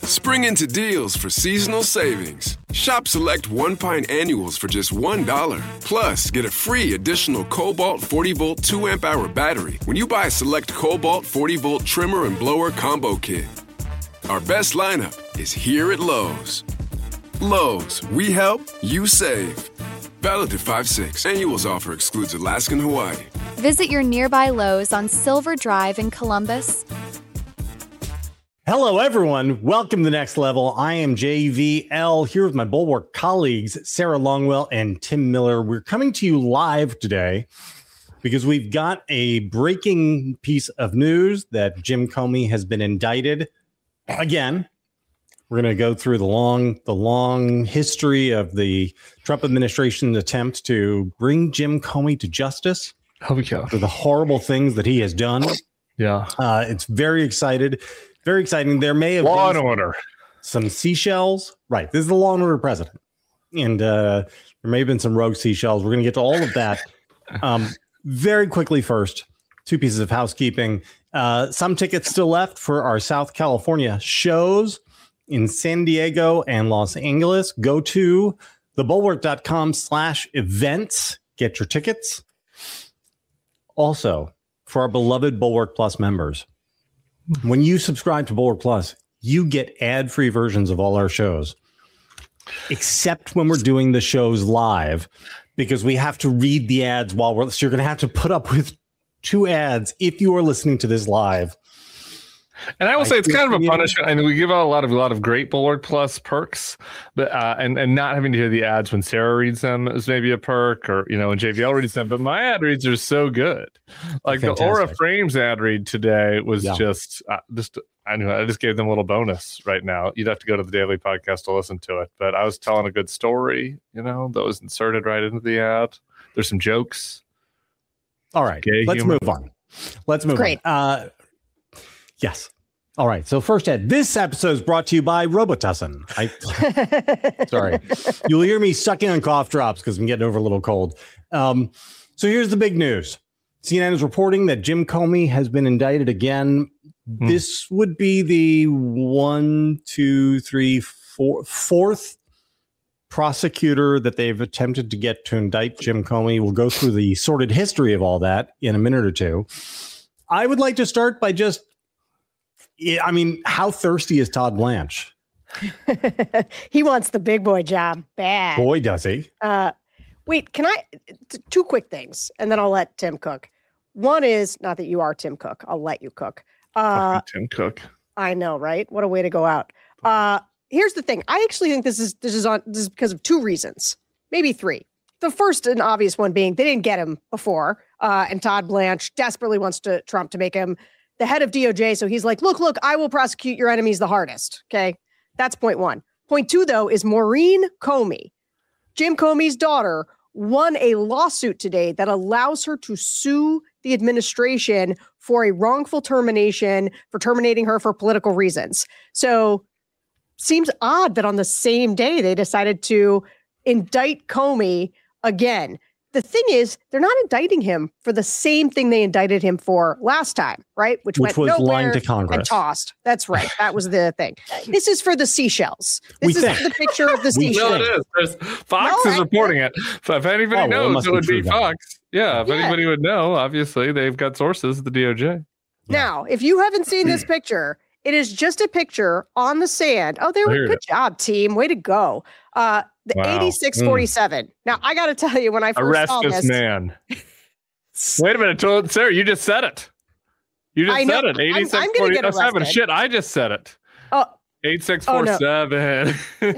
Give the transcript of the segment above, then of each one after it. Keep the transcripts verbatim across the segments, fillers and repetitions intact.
Spring into deals for seasonal savings. Shop select one pint annuals for just one dollar. Plus, get a free additional Cobalt forty volt two amp hour battery when you buy a select Cobalt forty volt trimmer and blower combo kit. Our best lineup is here at Lowe's. Lowe's, we help, you save. Valid to five six. Annuals offer excludes Alaska and Hawaii. Visit your nearby Lowe's on Silver Drive in Columbus. Hello, everyone. Welcome to Next Level. I am J V L here with my Bulwark colleagues, Sarah Longwell and Tim Miller. We're coming to you live today because we've got a breaking piece of news that Jim Comey has been indicted again. We're going to go through the long, the long history of the Trump administration's attempt to bring Jim Comey to justice oh, yeah. for the horrible things that he has done. Yeah, uh, it's very excited. Very exciting. There may have Law been and order. Some seashells. Right. This is the Law and Order president. And uh, there may have been some rogue seashells. We're going to get to all of that. Um, very quickly first, two pieces of housekeeping. Uh, some tickets still left for our South California shows in San Diego and Los Angeles. Go to thebulwark.com slash events. Get your tickets. Also, for our beloved Bulwark Plus members, when you subscribe to Bulwark Plus, you get ad-free versions of all our shows, except when we're doing the shows live, because we have to read the ads while we're. So you're going to have to put up with two ads if you are listening to this live. And I will I say it's kind of a you. punishment. I mean, we give out a lot of a lot of great Bulwark Plus perks, but uh, and and not having to hear the ads when Sarah reads them is maybe a perk, or you know when J V L reads them. But my ad reads are so good. Like Fantastic. The Aura Frames ad read today was yeah. just uh, just I knew I just gave them a little bonus right now. You'd have to go to the daily podcast to listen to it, but I was telling a good story, you know, that was inserted right into the ad. There's some jokes. All right, let's humor. move on. Let's move Great. on. Uh, Yes. All right. So first, Ed, this episode is brought to you by Robitussin. I, sorry. You'll hear me sucking on cough drops because I'm getting over a little cold. Um, so here's the big news. C N N is reporting that Jim Comey has been indicted again. Hmm. This would be the one, two, three, four, fourth prosecutor that they've attempted to get to indict Jim Comey. We'll go through the sordid history of all that in a minute or two. I would like to start by just I mean, how thirsty is Todd Blanche? He wants the big boy job bad. Boy, does he. Uh, wait, can I? T- two quick things, and then I'll let Tim cook. One is, not that you are Tim Cook. I'll let you cook. Uh, Tim Cook. I know, right? What a way to go out. Uh, here's the thing. I actually think this is this is on this is because of two reasons, maybe three. The first and obvious one being they didn't get him before, uh, and Todd Blanche desperately wants to Trump to make him the head of D O J. So he's like, look, look, I will prosecute your enemies the hardest. Okay. That's point one. Point two, though, is Maureen Comey, Jim Comey's daughter, won a lawsuit today that allows her to sue the administration for a wrongful termination, for terminating her for political reasons. So seems odd that on the same day they decided to indict Comey again. The thing is, they're not indicting him for the same thing they indicted him for last time, right? Which, Which went was nowhere lying to Congress and tossed. That's right. That was the thing. This is for the seashells. This We is think. for the picture of the No, seashells. it is. There's, Fox No, is I- reporting it. So if anybody Oh, well, it knows, must it be would true be then. Fox. Yeah, if Yeah. anybody would know, obviously they've got sources at the D O J. Now, if you haven't seen this picture, it is just a picture on the sand. Oh, there I we heard Good it. job, team. Way to go. Uh, the Wow. eighty-six forty-seven. Now, I got to tell you, when I first Arrest saw this this, man. Wait a minute, told Sarah, you just said it. You just I know. said it. I'm- eighty-six I'm gonna get forty-seven. arrested. Shit, I just said it. oh, eight six Oh, four no. seven.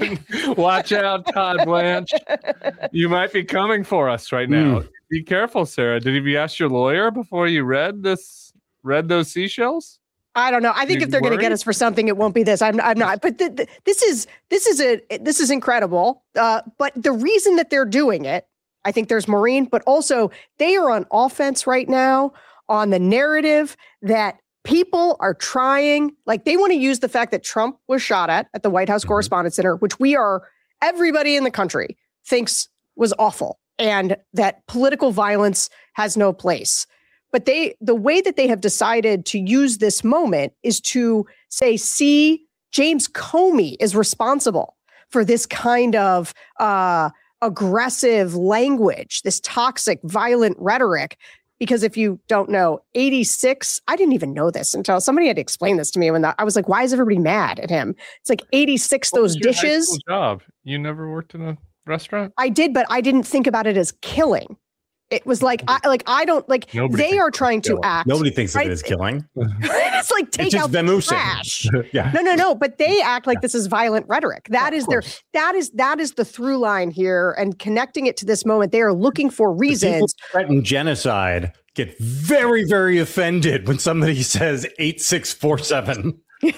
Watch out, Todd Blanche. You might be coming for us right now. Mm. Be careful, Sarah. Did you ask your lawyer before you read this? Read those seashells? I don't know. I think You if they're going to get worried? us for something, it won't be this. I'm, I'm not. But th- th- this is this is a this is incredible. Uh, but the reason that they're doing it, I think there's Maureen, but also they are on offense right now on the narrative that people are trying, like they want to use the fact that Trump was shot at at the White House Mhm. Correspondents Center, which we are everybody in the country thinks was awful, and that political violence has no place. But they, the way that they have decided to use this moment is to say, see, James Comey is responsible for this kind of uh, aggressive language, this toxic, violent rhetoric. Because if you don't know, eighty-six, I didn't even know this until somebody had to explain this to me. When the, I was like, why is everybody mad at him? It's like eighty-six, what those dishes. Job. You never worked in a restaurant? I did, but I didn't think about it as killing. It was like, I like, I don't like, Nobody they are trying to act. Nobody thinks right? of it as killing. It's like take it's out the trash. Yeah. No, no, no. But they act like yeah. this is violent rhetoric. That yeah, is their, that is, that is the through line here. And connecting it to this moment, they are looking for reasons. The threaten genocide get very, very offended when somebody says eight six four seven. You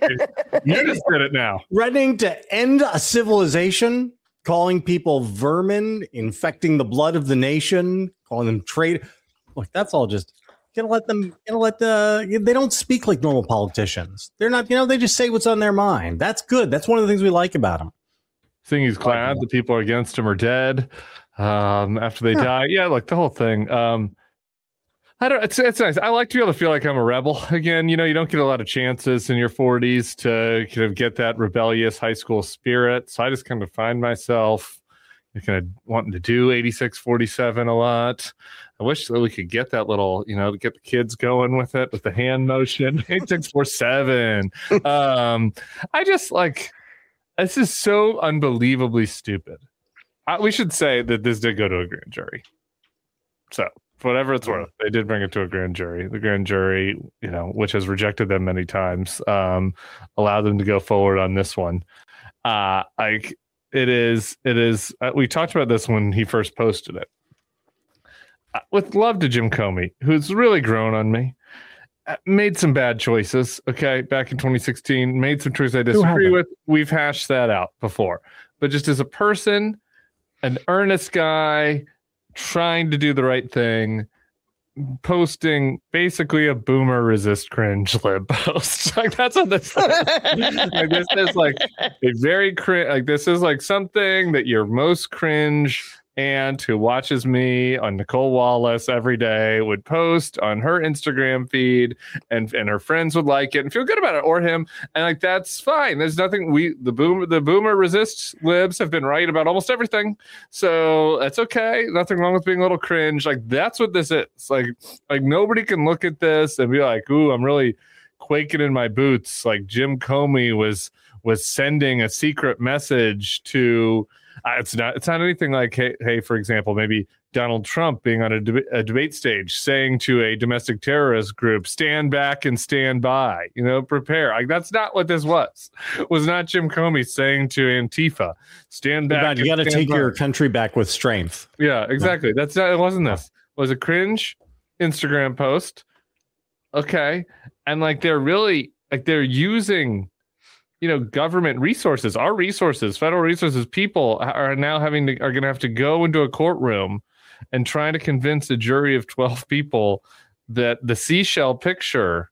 just did it now. Threatening to end a civilization. Calling people vermin, infecting the blood of the nation, calling them traitor. Look, that's all just gonna let them. Gonna let the. They don't speak like normal politicians. They're not. You know, they just say what's on their mind. That's good. That's one of the things we like about them. Saying he's glad the people against him are dead um, after they huh. die. Yeah, like the whole thing. Um, I don't. It's it's nice. I like to be able to feel like I'm a rebel again. You know, you don't get a lot of chances in your forties to kind of get that rebellious high school spirit. So I just kind of find myself kind of wanting to do eighty-six forty-seven a lot. I wish that we could get that little, you know, to get the kids going with it with the hand motion. eighty-six forty-seven. um, I just like this is so unbelievably stupid. I, we should say that this did go to a grand jury. So. For whatever it's worth, they did bring it to a grand jury. The grand jury, you know, which has rejected them many times, um, allowed them to go forward on this one. Uh, like it is, it is. Uh, we talked about this when he first posted it. Uh, with love to Jim Comey, who's really grown on me, uh, made some bad choices. Okay, back in twenty sixteen, made some choices I disagree with. We've hashed that out before, but just as a person, an earnest guy. Trying to do the right thing, posting basically a boomer resist cringe lib post. Like that's what this is. Like this is like a very cringe. Like this is like something that you're most cringe and who watches me on Nicole Wallace every day would post on her Instagram feed, and and her friends would like it and feel good about it, or him, and like that's fine. There's nothing we the boomer the boomer resist libs have been right about almost everything, so that's okay. Nothing wrong with being a little cringe. Like that's what this is. Like like nobody can look at this and be like, ooh, I'm really quaking in my boots. Like Jim Comey was was sending a secret message to. Uh, it's not. It's not anything like, hey, hey, for example, maybe Donald Trump being on a, deb- a debate stage, saying to a domestic terrorist group, "Stand back and stand by." You know, prepare. Like that's not what this was. It was not Jim Comey saying to Antifa, "Stand back." You got to take by. your country back with strength. Yeah, exactly. That's not. It wasn't this. It was a cringe Instagram post. Okay, and like they're really like they're using. You know, government resources, our resources, federal resources, people are now having to, are going to have to go into a courtroom and try to convince a jury of twelve people that the seashell picture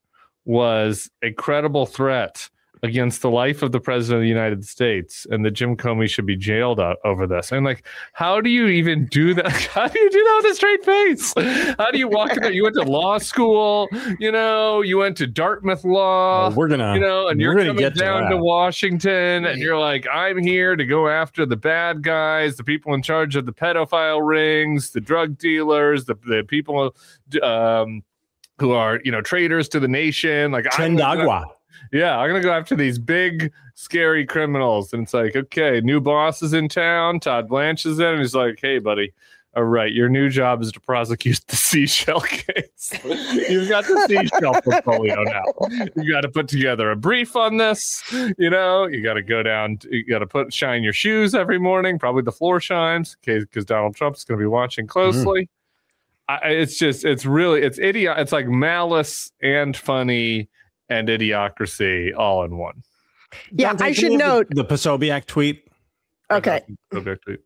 was a credible threat against the life of the president of the United States and that Jim Comey should be jailed out over this. And like, how do you even do that? How do you do that with a straight face? How do you walk in there? You went to law school, you know, you went to Dartmouth Law, well, we're gonna, you know, and you're coming get down to, to Washington and you're like, I'm here to go after the bad guys, the people in charge of the pedophile rings, the drug dealers, the, the people um, who are, you know, traitors to the nation. Like, Chendagua. Yeah, I'm going to go after these big, scary criminals. And it's like, okay, new boss is in town. Todd Blanche is in. And he's like, hey, buddy, all right, your new job is to prosecute the seashell case. You've got the seashell portfolio now. You got to put together a brief on this. You know, you got to go down. You got to put shine your shoes every morning, probably the floor shines, because Donald Trump's going to be watching closely. Mm-hmm. I, it's just, it's really, it's idiot. It's like malice and funny and idiocracy all in one. Yeah, Dante, I should note the, the Posobiec tweet. Okay. Posobiec tweet.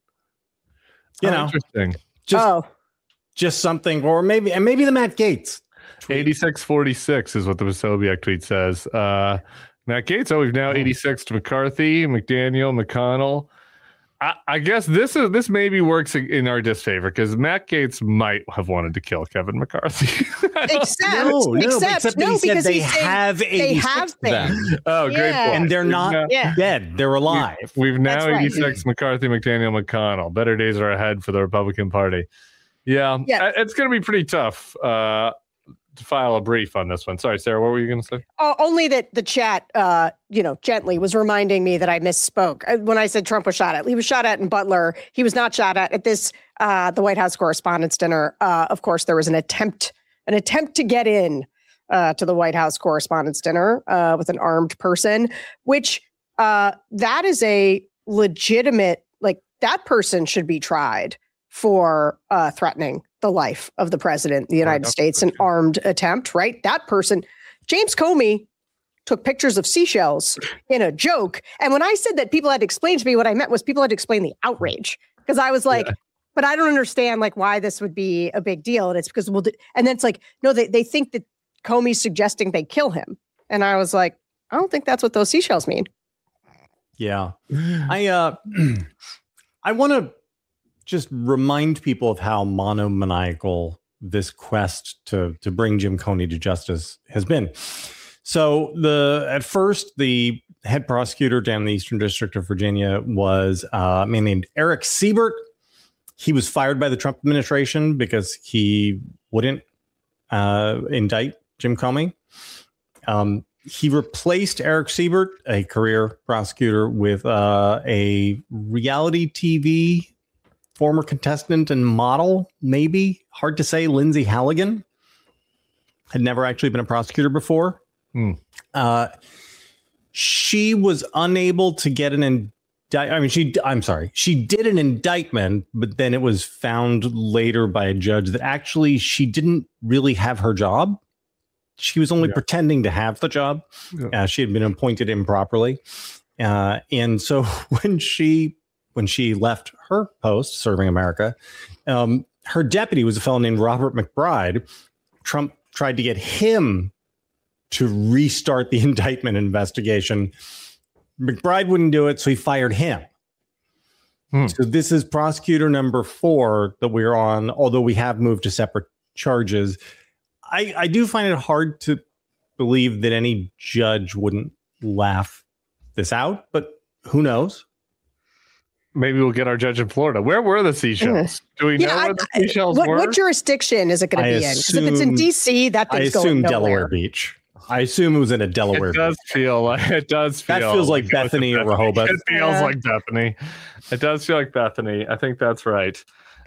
You oh, know, interesting. Just, oh, just something, or maybe, and maybe the Matt Gaetz. eighty-six forty-six is what the Posobiec tweet says. Uh, Matt Gaetz, oh, we've now eighty-six to McCarthy, McDaniel, McConnell. I, I guess this is this maybe works in our disfavor because Matt Gaetz might have wanted to kill Kevin McCarthy. Except, no, no, except, except no, he because they he's saying have they have them. Oh, great Yeah. point. And they're not We've now, Yeah. dead. They're alive. We've now That's right. eighty-six McCarthy, McDaniel, McConnell. Better days are ahead for the Republican Party. Yeah, Yeah. it's going to be pretty tough uh, to file a brief on this one. Sorry, Sarah, what were you going to say? Uh, only that the chat, uh, you know, gently was reminding me that I misspoke Uh, when I said Trump was shot at. He was shot at in Butler. He was not shot at at this, uh, the White House Correspondents' Dinner. Uh, of course, there was an attempt, an attempt to get in uh, to the White House Correspondents' Dinner uh, with an armed person, which uh, that is a legitimate, like that person should be tried for uh, threatening the life of the president of the United that's States, an true. armed attempt, right? That person, James Comey, took pictures of seashells in a joke. And when I said that people had to explain to me, what I meant was people had to explain the outrage. Because I was like, Yeah. but I don't understand like why this would be a big deal. And it's because we'll do, and then it's like, no, they, they think that Comey's suggesting they kill him. And I was like, I don't think that's what those seashells mean. Yeah. I uh I want to just remind people of how monomaniacal this quest to to bring Jim Comey to justice has been. So the at first the head prosecutor down in the Eastern District of Virginia was uh, a man named Eric Siebert. He was fired by the Trump administration because he wouldn't uh, indict Jim Comey. Um, he replaced Eric Siebert, a career prosecutor, with uh, a reality T V former contestant and model, maybe, hard to say, Lindsay Halligan. Had never actually been a prosecutor before. Hmm. Uh, she was unable to get an indictment. I mean, she, I'm sorry, she did an indictment, but then it was found later by a judge that actually she didn't really have her job. She was only Yeah. pretending to have the job. Yeah. Uh, she had been appointed improperly. Uh, and so when she when she left her post serving America, um, her deputy was a fellow named Robert McBride. Trump tried to get him to restart the indictment investigation. McBride wouldn't do it, so he fired him. Hmm. So this is prosecutor number four that we're on, although we have moved to separate charges. I, I do find it hard to believe that any judge wouldn't laugh this out, but who knows? Maybe we'll get our judge in Florida. Where were the seashells? Do we know Yeah, where the I- seashells what, were? what jurisdiction is it going I to be in? Because if it's in assume- D C, that I thing's assume going Delaware nowhere. Beach. I assume it was in a Delaware It does Beach. feel like it does feel That feels like it was Bethany or Rehoboth. It feels Yeah. like Bethany. It does feel like Bethany. I think that's right.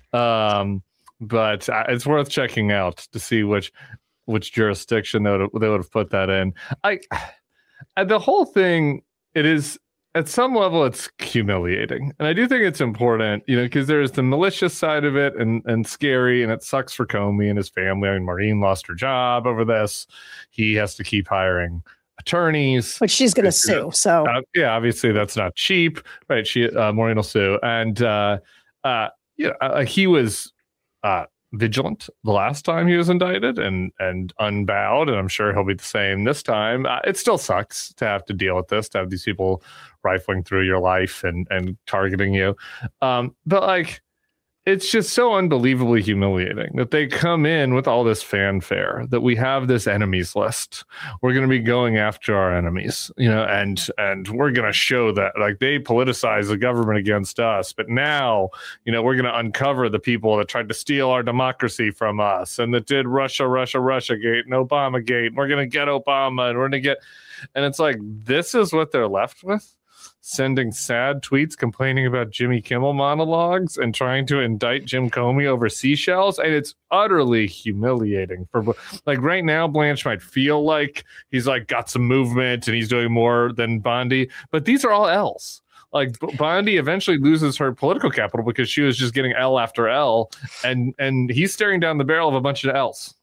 Um, but uh, it's worth checking out to see which which jurisdiction they would they would have put that in. I and the whole thing, it is at some level it's humiliating, and I do think it's important, you know, because there's the malicious side of it and and scary, and it sucks for Comey and his family. I mean, Maureen lost her job over this. He has to keep hiring attorneys. But she's going to It's, you know, sue. So Uh, yeah, obviously that's not cheap, right? She uh, Maureen will sue, and uh, uh, yeah, uh, he was uh, vigilant the last time he was indicted and and unbowed, and I'm sure he'll be the same this time. Uh, it still sucks to have to deal with this, to have these people rifling through your life and and targeting you, um, but like. It's just so unbelievably humiliating that they come in with all this fanfare, that we have this enemies list. We're going to be going after our enemies, you know, and and we're going to show that like they politicize the government against us. But now, you know, we're going to uncover the people that tried to steal our democracy from us and that did Russia, Russia, Russia gate and Obama gate. We're going to get Obama and we're going to get. And it's like, this is what they're left with. Sending sad tweets complaining about Jimmy Kimmel monologues and trying to indict Jim Comey over seashells. And it's utterly humiliating for like right now, Blanche might feel like he's like got some movement and he's doing more than Bondi, but these are all L's. Like Bondi eventually loses her political capital because she was just getting L after L, and and he's staring down the barrel of a bunch of L's.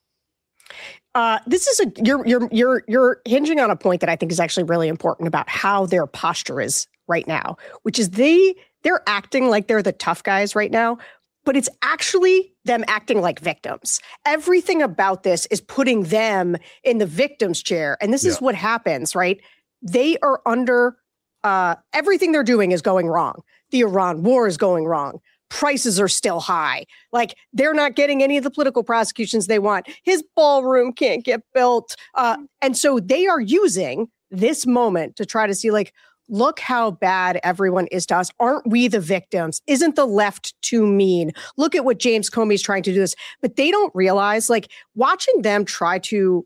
Uh, this is a you're you're you're you're hinging on a point that I think is actually really important about how their posture is right now, which is they they're acting like they're the tough guys right now, but it's actually them acting like victims. Everything about this is putting them in the victim's chair, and this is Yeah. what happens, right? They are under uh, everything they're doing is going wrong. the Iran war is going wrong. Prices are still high. Like they're not getting any of the political prosecutions they want. His ballroom can't get built. Uh, and so they are using this moment to try to see like, look how bad everyone is to us. Aren't we the victims? Isn't the left too mean? Look at what James Comey's trying to do this. But they don't realize, like, watching them try to,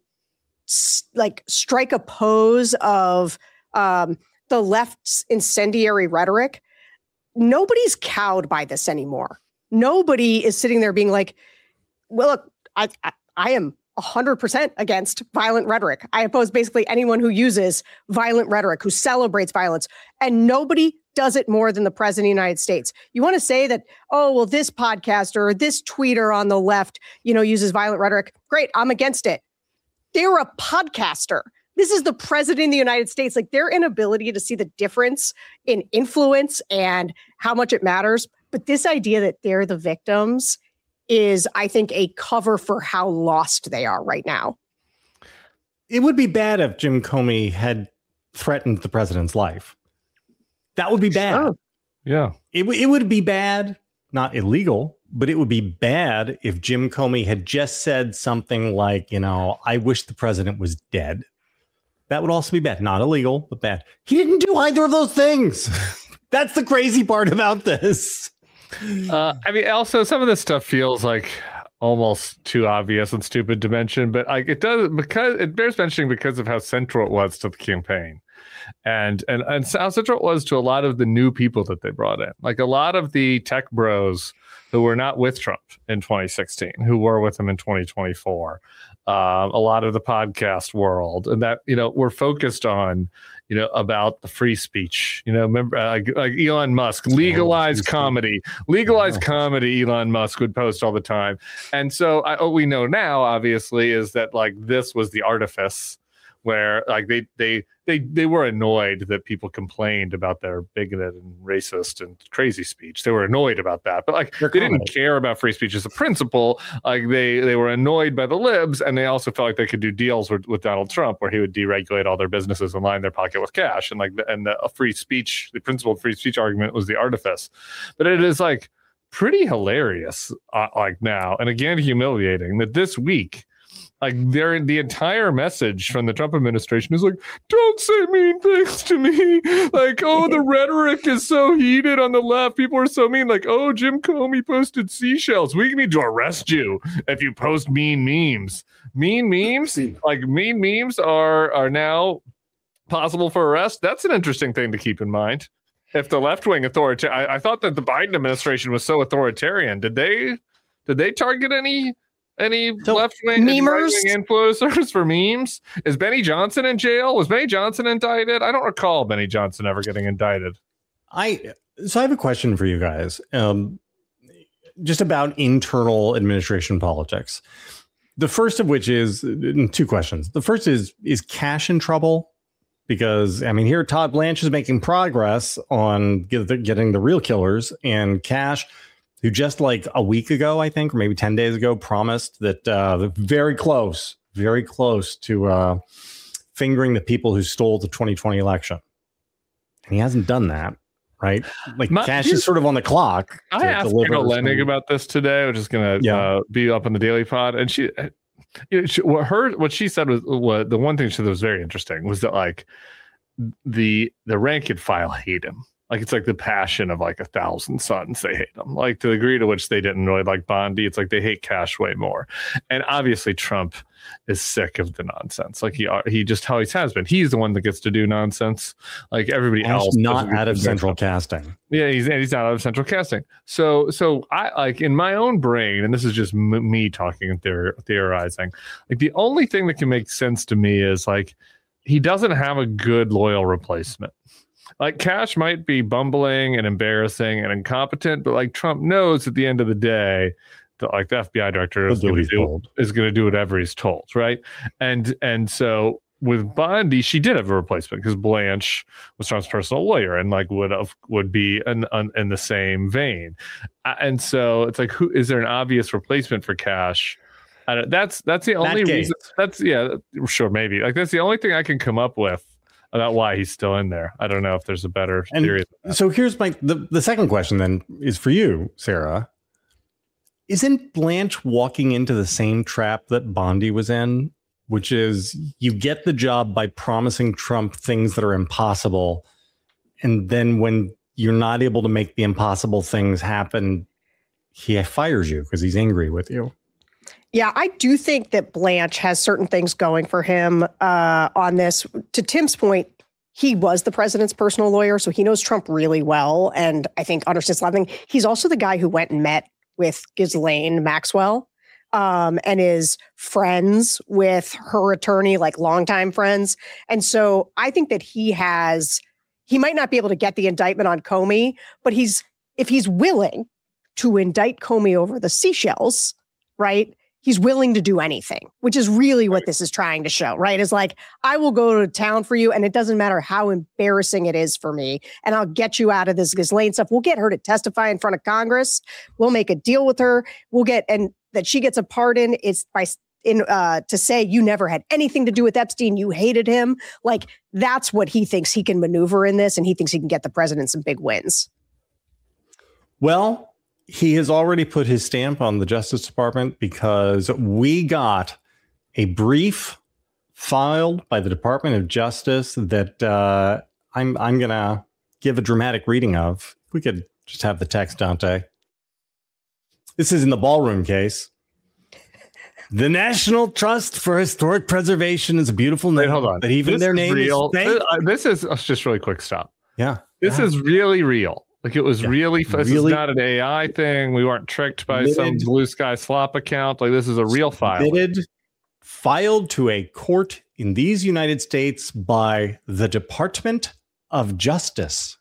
like, strike a pose of um, the left's incendiary rhetoric, nobody's cowed by this anymore. Nobody is sitting there being like, well, look, I, I, I am one hundred percent against violent rhetoric. I oppose basically anyone who uses violent rhetoric, who celebrates violence, and nobody does it more than the president of the United States. You want to say that, oh, well, this podcaster or this tweeter on the left, you know, uses violent rhetoric. Great, I'm against it. They're a podcaster. This is the president of the United States. Like their inability to see the difference in influence and how much it matters. But this idea that they're the victims is, I think, a cover for how lost they are right now. It would be bad if Jim Comey had threatened the president's life. That would be bad. Sure. Yeah. It, it would be bad, not illegal, but it would be bad if Jim Comey had just said something like, you know, I wish the president was dead. That would also be bad. Not illegal, but bad. He didn't do either of those things. That's the crazy part about this. Uh, I mean, also some of this stuff feels like almost too obvious and stupid to mention, but like it does because it bears mentioning because of how central it was to the campaign, and and and how central it was to a lot of the new people that they brought in, like a lot of the tech bros who were not with Trump in twenty sixteen, who were with him in twenty twenty-four. Uh, a lot of the podcast world, and that, you know, we're focused on, you know, about the free speech, you know, remember uh, like, like Elon Musk, legalize oh, comedy, legalize oh. comedy. Elon Musk would post all the time. And so I, what we know now, obviously, is that like this was the artifice where like they they they they were annoyed that people complained about their bigoted and racist and crazy speech. They were annoyed about that, but like They're they didn't comedy. care about free speech as a principle. Like they they were annoyed by the libs, and they also felt like they could do deals with, with Donald Trump, where he would deregulate all their businesses and line their pocket with cash. And like the, and the free speech, the principled free speech argument was the artifice. But it is like pretty hilarious, uh, like now, and again humiliating that this week. Like they're, the entire message from the Trump administration is like, don't say mean things to me. Like, oh, the rhetoric is so heated on the left. People are so mean. Like, oh, Jim Comey posted seashells. We need to arrest you if you post mean memes. Mean memes, like mean memes are are now possible for arrest. That's an interesting thing to keep in mind. If the left wing authoritarian, I, I thought that the Biden administration was so authoritarian. Did they did they target any? Any so, left-wing influencers for memes? Is Benny Johnson in jail? Was Benny Johnson indicted? I don't recall Benny Johnson ever getting indicted. I so I have a question for you guys, um, just about internal administration politics. The first of which is two questions. The first is, is Kash in trouble? Because, I mean, here Todd Blanche is making progress on get the, getting the real killers, and Kash, who just like a week ago, I think, or maybe ten days ago, promised that uh, they're very close, very close to uh, fingering the people who stole the twenty twenty election. And he hasn't done that, right? Like My, Kash is sort of on the clock. I asked Anna Lennig about this today, which is going to yeah. uh, be up on the Daily Pod. And she, you know, she, what her, what she said was, was the one thing she said was very interesting was that like the the rank and file hate him. Like it's like the passion of like a thousand suns. They hate him. Like to the degree to which they didn't really like Bondi, it's like they hate Kash way more. And obviously Trump is sick of the nonsense. Like he he just always has been. He's the one that gets to do nonsense. Like everybody Kash else, not out of central casting. Yeah, he's he's not out of central casting. So so I like in my own brain, and this is just m- me talking and theor- theorizing. Like the only thing that can make sense to me is like he doesn't have a good loyal replacement. Like Kash might be bumbling and embarrassing and incompetent, but like Trump knows at the end of the day that like the F B I director is going to do is going to do whatever he's told, right? And and so with Bondi, she did have a replacement because Blanche was Trump's personal lawyer and like would have would be an, an, in the same vein. And so it's like, who is there an obvious replacement for Kash? I don't, that's that's the only that reason. That's yeah, sure, maybe like that's the only thing I can come up with. about why he's still in there. I don't know if there's a better and theory. So here's my the, the second question then is for you, Sarah. Isn't Blanche walking into the same trap that Bondi was in, which is you get the job by promising Trump things that are impossible, and then when you're not able to make the impossible things happen, he fires you because he's angry with you? Yeah, I do think that Blanche has certain things going for him uh, on this. To Tim's point, he was the president's personal lawyer, so he knows Trump really well, and I think understands a lot of things. He's also the guy who went and met with Ghislaine Maxwell um, and is friends with her attorney, like longtime friends. And so I think that he has, he might not be able to get the indictment on Comey, but he's, if he's willing to indict Comey over the seashells, right? He's willing to do anything, which is really what this is trying to show, right? Is like, I will go to town for you, and it doesn't matter how embarrassing it is for me, and I'll get you out of this Ghislaine stuff. We'll get her to testify in front of Congress. We'll make a deal with her. We'll get, and that she gets a pardon is by in uh, to say you never had anything to do with Epstein. You hated him. Like, that's what he thinks he can maneuver in this, and he thinks he can get the president some big wins. Well, he has already put his stamp on the Justice Department because we got a brief filed by the Department of Justice that uh, I'm I'm going to give a dramatic reading of. We could just have the text, Dante. This is in the Ballroom case. The National Trust for Historic Preservation is a beautiful name. Wait, hold on. But even this their name real. is This, uh, this is uh, just really quick stop. Yeah. This yeah. is really real. Like, it was Yeah. really, this Really? is not an A I thing. We weren't tricked by Admitted- some blue sky slop account. Like, this is a real file. Submitted, filed to a court in these United States by the Department of Justice.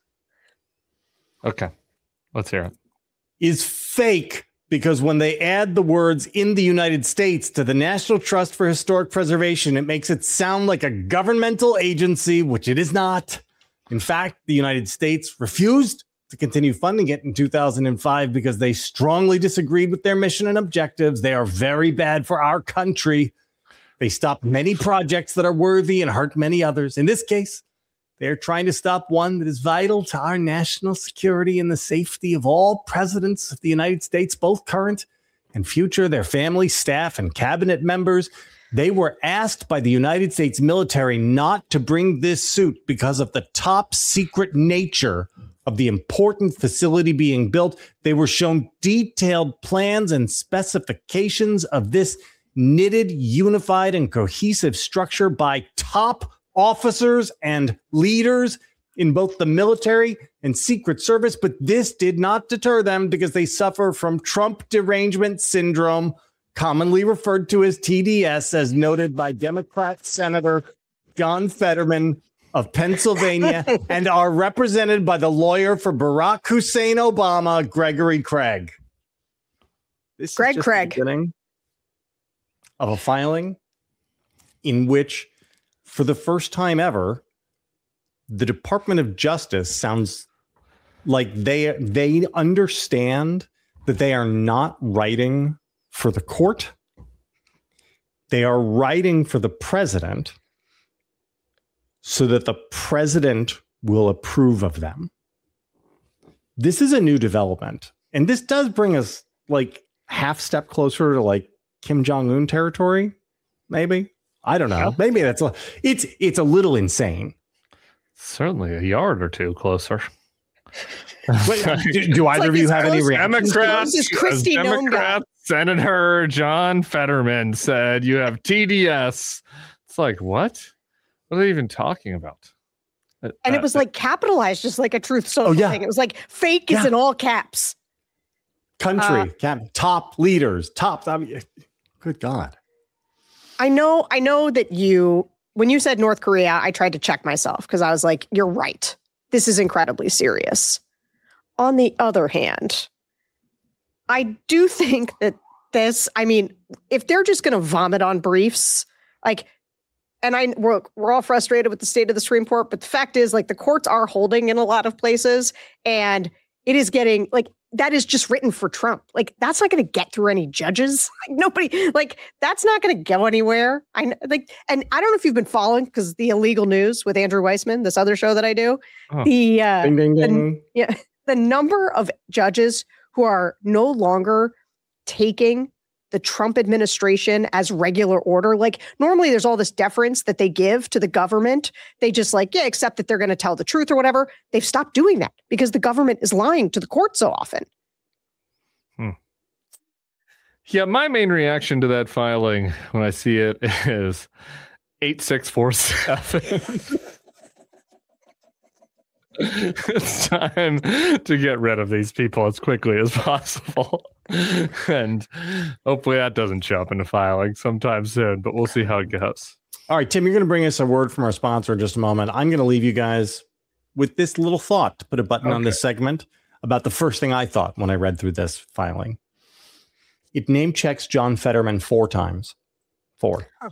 Okay. Let's hear it. Is fake because when they add the words "in the United States" to the National Trust for Historic Preservation, it makes it sound like a governmental agency, which it is not. In fact, the United States refused to continue funding it in two thousand five because they strongly disagreed with their mission and objectives. They are very bad for our country. They stopped many projects that are worthy and hurt many others. In this case, they're trying to stop one that is vital to our national security and the safety of all presidents of the United States, both current and future, their families, staff, and cabinet members. They were asked by the United States military not to bring this suit because of the top secret nature of the important facility being built. They were shown detailed plans and specifications of this knitted, unified, and cohesive structure by top officers and leaders in both the military and Secret Service. But this did not deter them because they suffer from Trump derangement syndrome, commonly referred to as T D S, as noted by Democrat Senator John Fetterman of Pennsylvania, and are represented by the lawyer for Barack Hussein Obama, Gregory Craig. This Greg is just Craig. the beginning of a filing in which, for the first time ever, the Department of Justice sounds like they they understand that they are not writing for the court. They are writing for the president so that the president will approve of them. This is a new development. And this does bring us like half step closer to like Kim Jong-un territory, maybe. I don't know. Yeah. Maybe that's a, it's it's a little insane. Certainly a yard or two closer. Wait, do, do either like of you it's have any close- reactions? Democrats, This Christie as Gnome guy. Democrat Senator John Fetterman said you have T D S. It's like, what? What are they even talking about? And Uh, it was like capitalized, just like a Truth Social Oh, yeah. thing. It was like fake is Yeah. in all caps. Country, Uh, cap, top leaders, top. I mean, good God. I know, I know that you, when you said North Korea, I tried to check myself because I was like, you're right. This is incredibly serious. On the other hand, I do think that this, I mean, if they're just going to vomit on briefs, like, and I we're, we're all frustrated with the state of the Supreme Court, but the fact is, like, the courts are holding in a lot of places, and it is getting like that is just written for Trump. Like, that's not going to get through any judges. Like, nobody, like, that's not going to go anywhere. I like, and I don't know if you've been following, because the Illegal News with Andrew Weissman, this other show that I do, oh. the, uh, ding, ding, ding. The, yeah, the number of judges who are no longer taking the Trump administration as regular order. Like, normally there's all this deference that they give to the government. They just like, yeah, accept that they're going to tell the truth or whatever. They've stopped doing that because the government is lying to the court so often. Hmm. Yeah, my main reaction to that filing when I see it is eight six four seven. It's time to get rid of these people as quickly as possible. And hopefully that doesn't show up in the filing sometime soon, but we'll see how it goes. All right, Tim, you're going to bring us a word from our sponsor in just a moment. I'm going to leave you guys with this little thought to put a button okay. on this segment about the first thing I thought when I read through this filing. It name checks John Fetterman four times. Four. Oh.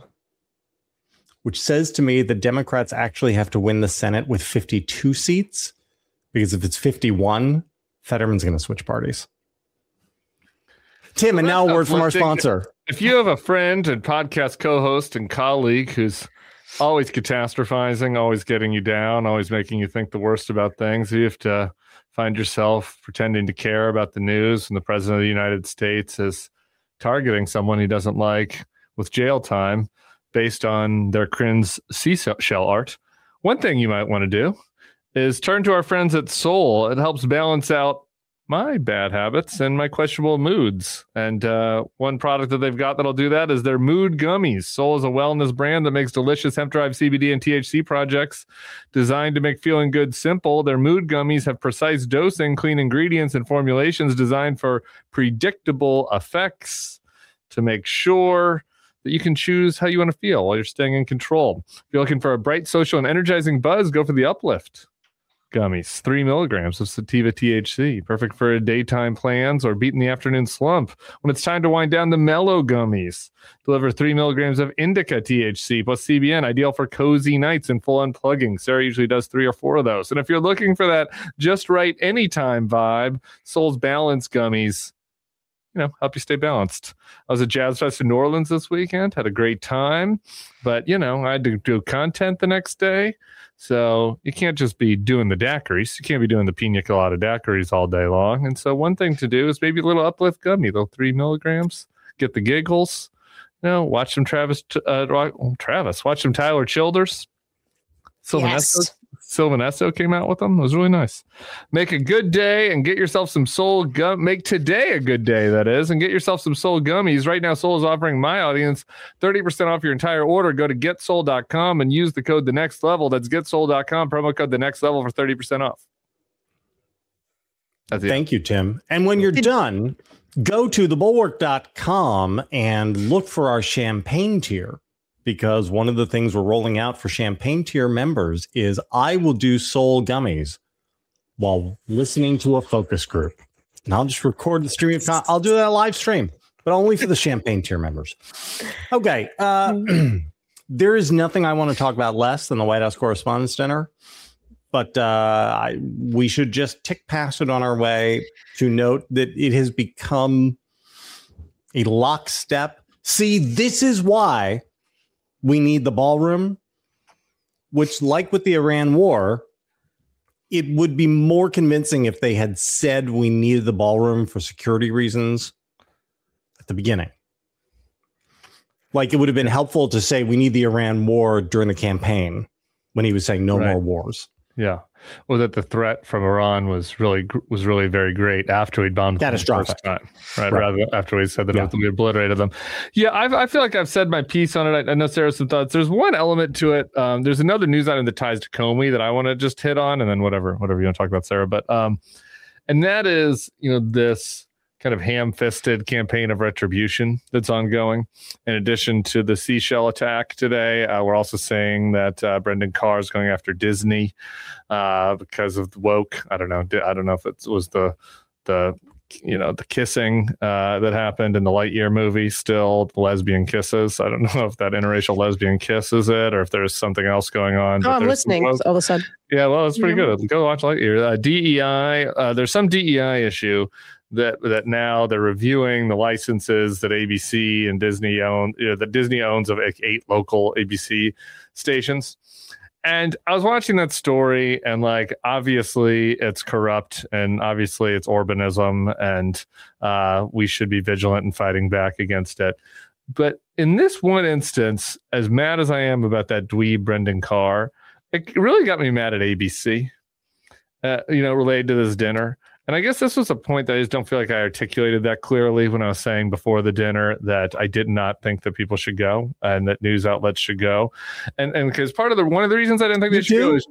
Which says to me the Democrats actually have to win the Senate with fifty-two seats, because if it's fifty-one, Fetterman's going to switch parties. Tim, well, and now a word from our sponsor. If you have a friend and podcast co-host and colleague who's always catastrophizing, always getting you down, always making you think the worst about things, you have to find yourself pretending to care about the news and the president of the United States is targeting someone he doesn't like with jail time based on their cringe seashell art. One thing you might want to do is turn to our friends at Soul. It helps balance out my bad habits and my questionable moods. And uh, one product that they've got that'll do that is their Mood Gummies. Soul is a wellness brand that makes delicious hemp-derived C B D and T H C projects designed to make feeling good simple. Their Mood Gummies have precise dosing, clean ingredients, and formulations designed for predictable effects to make sure that you can choose how you want to feel while you're staying in control. If you're looking for a bright, social, and energizing buzz, go for the Uplift Gummies. Three milligrams of sativa T H C. Perfect for daytime plans or beating the afternoon slump. When it's time to wind down, the Mellow Gummies deliver three milligrams of indica T H C plus C B N, ideal for cozy nights and full unplugging. Sarah usually does three or four of those. And if you're looking for that just right anytime vibe, Soul's Balance Gummies, you know, help you stay balanced. I was at Jazz Fest in New Orleans this weekend, had a great time, but, you know, I had to do content the next day. So you can't just be doing the daiquiris. You can't be doing the pina colada daiquiris all day long. And so one thing to do is maybe a little Uplift Gummy, little three milligrams, get the giggles, you know, watch some Travis, uh, Travis, watch some Tyler Childers. Sylvanesso, yes. Sylvanesso came out with them. It was really nice. Make a good day and get yourself some Soul Gum. Make today a good day, that is, and get yourself some Soul Gummies. Right now, Soul is offering my audience thirty percent off your entire order. Go to get soul dot com and use the code The Next Level. That's get soul dot com, promo code The Next Level for thirty percent off. That's Thank it. you, Tim. And when you're done, go to the bulwark dot com and look for our champagne tier. Because one of the things we're rolling out for Champagne tier members is I will do Soul Gummies while listening to a focus group. And I'll just record the stream. If not, I'll do that live stream, but only for the Champagne tier members. Okay. Uh, there is nothing I want to talk about less than the White House Correspondents' Dinner. But uh, I, we should just tick past it on our way to note that it has become a lockstep. See, this is why we need the ballroom, which, like with the Iran war, it would be more convincing if they had said we needed the ballroom for security reasons at the beginning. Like, it would have been helpful to say we need the Iran war during the campaign when he was saying no right. more wars. Yeah. Well, that the threat from Iran was really was really very great after we'd bombed them the first time, right? right? Rather than after we said that yeah. we obliterated them. Yeah, I, I feel like I've said my piece on it. I, I know Sarah has some thoughts. There's one element to it. Um, there's another news item that ties to Comey that I want to just hit on, and then whatever whatever you want to talk about, Sarah. But um, and that is, you know, this kind of ham-fisted campaign of retribution that's ongoing. In addition to the seashell attack today, uh, we're also saying that uh, Brendan Carr is going after Disney uh, because of the woke. I don't know. I don't know if it was the the you know, the kissing uh, that happened in the Lightyear movie, still the lesbian kisses. I don't know if that interracial lesbian kiss is it, or if there's something else going on. Oh, I'm listening all of a sudden. Yeah, well, it's pretty Yeah. good. Go watch Lightyear. Uh, D E I, uh, there's some D E I issue that that now they're reviewing the licenses that A B C and Disney own, you know, that Disney owns of like eight local A B C stations. And I was watching that story, and like obviously it's corrupt, and obviously it's Orbanism, and uh, we should be vigilant in fighting back against it. But in this one instance, as mad as I am about that dweeb Brendan Carr, it really got me mad at A B C. Uh, you know, related to this dinner. And I guess this was a point that I just don't feel like I articulated that clearly when I was saying before the dinner that I did not think that people should go and that news outlets should go. And and because part of the one of the reasons I didn't think You they should do? go is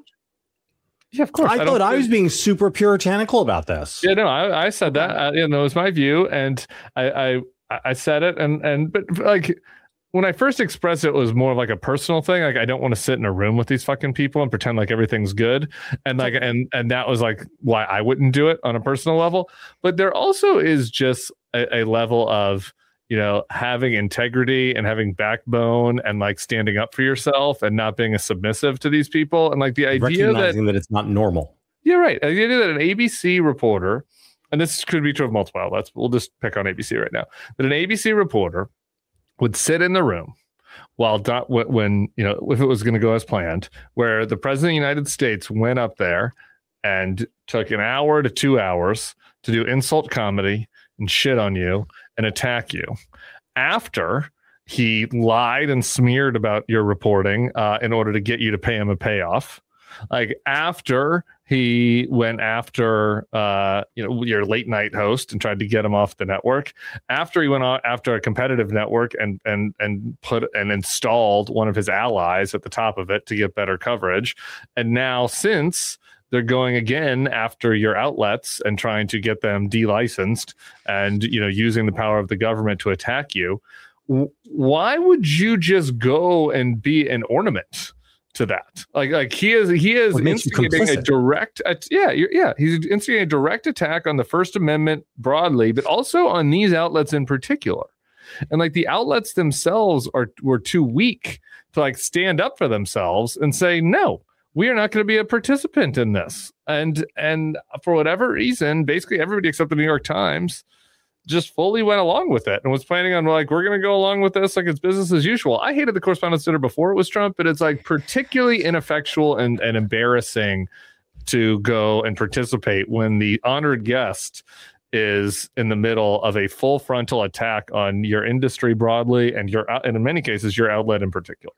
yeah, of course. I, I thought don't I think- was being super puritanical about this. Yeah, no, I, I said that. Uh, you know, it was my view, and I, I I said it, and and but like when I first expressed it, it was more like a personal thing. Like I don't want to sit in a room with these fucking people and pretend like everything's good, and like and and that was like why I wouldn't do it on a personal level. But there also is just a, a level of, you know, having integrity and having backbone and like standing up for yourself and not being a submissive to these people, and like the idea that Recognizing that it's not normal. yeah, right. The idea that an A B C reporter, and this could be true of multiple outlets, we'll just pick on A B C right now, that an A B C reporter would sit in the room while dot, when, you know, if it was going to go as planned, where the president of the United States went up there and took an hour to two hours to do insult comedy and shit on you and attack you after he lied and smeared about your reporting uh, in order to get you to pay him a payoff. Like after he went after uh, you know, your late night host and tried to get him off the network, after he went on after a competitive network and and and put and installed one of his allies at the top of it to get better coverage, and now since they're going again after your outlets and trying to get them delicensed and, you know, using the power of the government to attack you, w- why would you just go and be an ornament to that? Like, like he is, he is What makes you instigating a complicit? direct, at, yeah, you're, yeah, he's instigating a direct attack on the First Amendment broadly, but also on these outlets in particular. And like the outlets themselves are were too weak to like stand up for themselves and say, no, we are not going to be a participant in this. And and for whatever reason, basically everybody except the New York Times just fully went along with it and was planning on like, we're going to go along with this like it's business as usual. I hated the Correspondents' Dinner before it was Trump, but it's like particularly ineffectual and, and embarrassing to go and participate when the honored guest is in the middle of a full frontal attack on your industry broadly and your and in many cases your outlet in particular.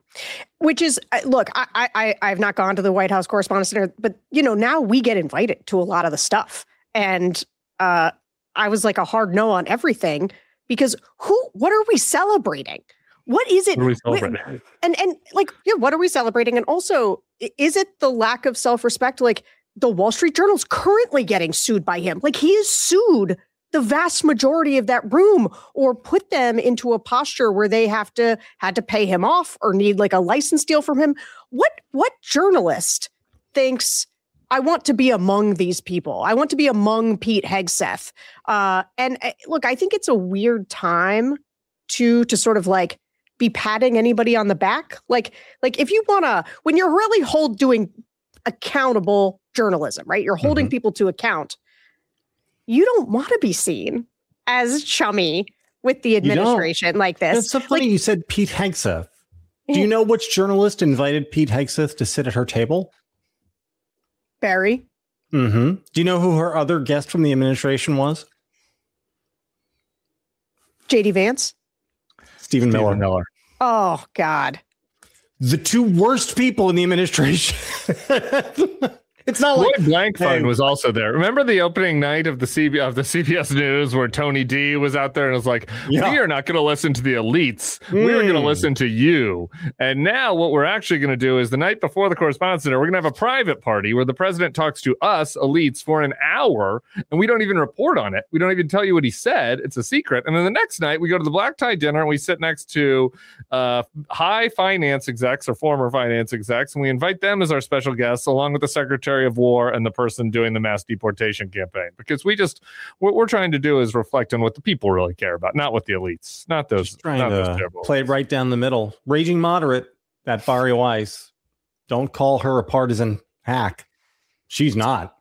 Which is, uh, look, I, I, I've not gone to the White House Correspondents' Dinner, but you know, now we get invited to a lot of the stuff, and uh, I was like a hard no on everything because who? What are we celebrating? What is it? What are we Wait, celebrating? and and like, yeah, what are we celebrating? And also, i- is it the lack of self-respect? Like the Wall Street Journal's currently getting sued by him. Like he is sued the vast majority of that room, or put them into a posture where they have to had to pay him off or need like a license deal from him. What what journalist thinks I want to be among these people? I want to be among Pete Hegseth. Uh, and uh, look, I think it's a weird time to to sort of like be patting anybody on the back. Like like if you want to, when you're really hold doing accountable journalism, right? You're holding Mhm. people to account. You don't want to be seen as chummy with the don't. administration like this. It's so funny Like, you said Pete Hegseth. Do you know which journalist invited Pete Hegseth to sit at her table? Barry, Mm-hmm. Do you know who her other guest from the administration was? J D Vance. Stephen Miller. Stephen Miller. Oh God. The two worst people in the administration. It's not like Lloyd Blankfein hey. was also there. Remember the opening night of the C B of the C B S News where Tony D was out there and was like, Yeah. "We are not going to listen to the elites. We are going to Mm. listen to you." And now what we're actually going to do is the night before the Correspondents' Dinner, we're going to have a private party where the president talks to us elites for an hour, and we don't even report on it. We don't even tell you what he said. It's a secret. And then the next night we go to the black tie dinner and we sit next to uh, high finance execs or former finance execs, and we invite them as our special guests along with the Secretary Secretary of War and the person doing the mass deportation campaign, because we just what we're trying to do is reflect on what the people really care about, not what the elites, not those. Just trying not to those play it right down the middle. Raging moderate, that Bari Weiss. Don't call her a partisan hack. She's not.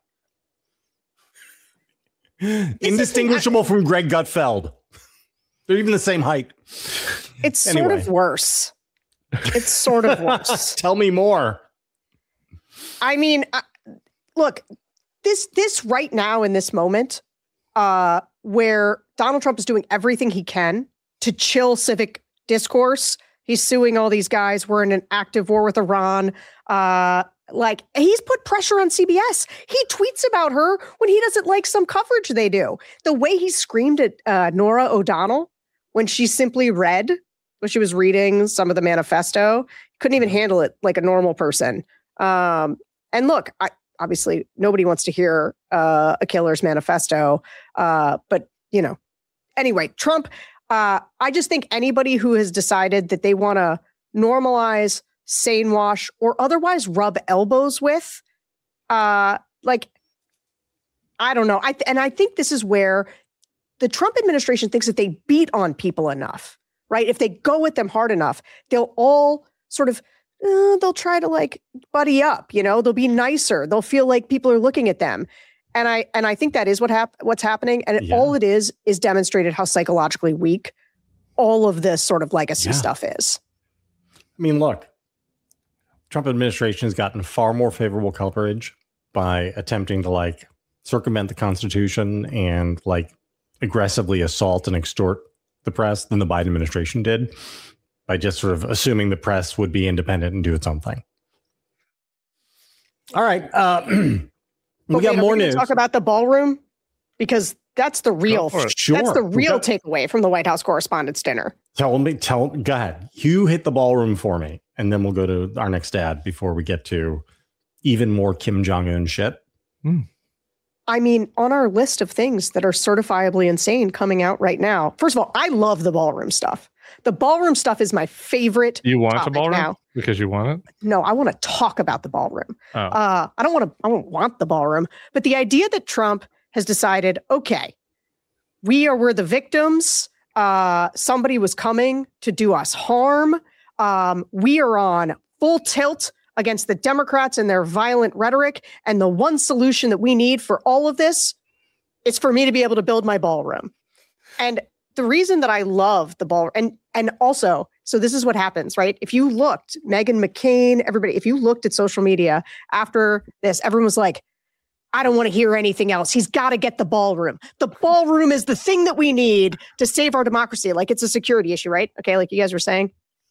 Indistinguishable from Greg Gutfeld. They're even the same height. It's Anyway. sort of worse. It's sort of worse. Tell me more. I mean, uh, look, this this right now in this moment, uh, where Donald Trump is doing everything he can to chill civic discourse. He's suing all these guys. We're in an active war with Iran. Uh, like he's put pressure on C B S. He tweets about her when he doesn't like some coverage they do. The way he screamed at uh, Norah O'Donnell when she simply read, when she was reading some of the manifesto, couldn't even handle it like a normal person. Um, and look, I, obviously nobody wants to hear uh, a killer's manifesto. Uh, but, you know, anyway, Trump, uh, I just think anybody who has decided that they want to normalize, sane wash, or otherwise rub elbows with, uh, like, I don't know. I th- and I think this is where the Trump administration thinks that they beat on people enough, right? If they go at them hard enough, they'll all sort of, uh, they'll try to like buddy up, you know, they'll be nicer. They'll feel like people are looking at them. And I, and I think that is what hap- what's happening. And it, Yeah. all it is, is demonstrated how psychologically weak all of this sort of legacy Yeah. stuff is. I mean, look, Trump administration has gotten far more favorable coverage by attempting to like circumvent the Constitution and like aggressively assault and extort the press than the Biden administration did by just sort of assuming the press would be independent and do its own thing. All right. Uh, we But got wait, are more we gonna news. Talk about the ballroom, because that's the real, for it. Sure. that's the real Go- takeaway from the White House Correspondents' Dinner. Tell me, tell, go ahead. You hit the ballroom for me, and then we'll go to our next ad before we get to even more Kim Jong-un shit. I mean, on our list of things that are certifiably insane coming out right now. First of all, I love the ballroom stuff. The ballroom stuff is my favorite. You want the topic ballroom now. because you want it? No, I want to talk about the ballroom. Oh. Uh, I don't want to. I don't want the ballroom. But the idea that Trump has decided, okay, we are we're the victims. Uh, somebody was coming to do us harm. Um, we are on full tilt against the Democrats and their violent rhetoric. And the one solution that we need for all of this is for me to be able to build my ballroom. And the reason that I love the ball, and and also, so this is what happens, right? If you looked, Meghan McCain, everybody, if you looked at social media after this, everyone was like, I don't want to hear anything else. He's got to get the ballroom. The ballroom is the thing that we need to save our democracy. Like it's a security issue, right? Okay, like you guys were saying.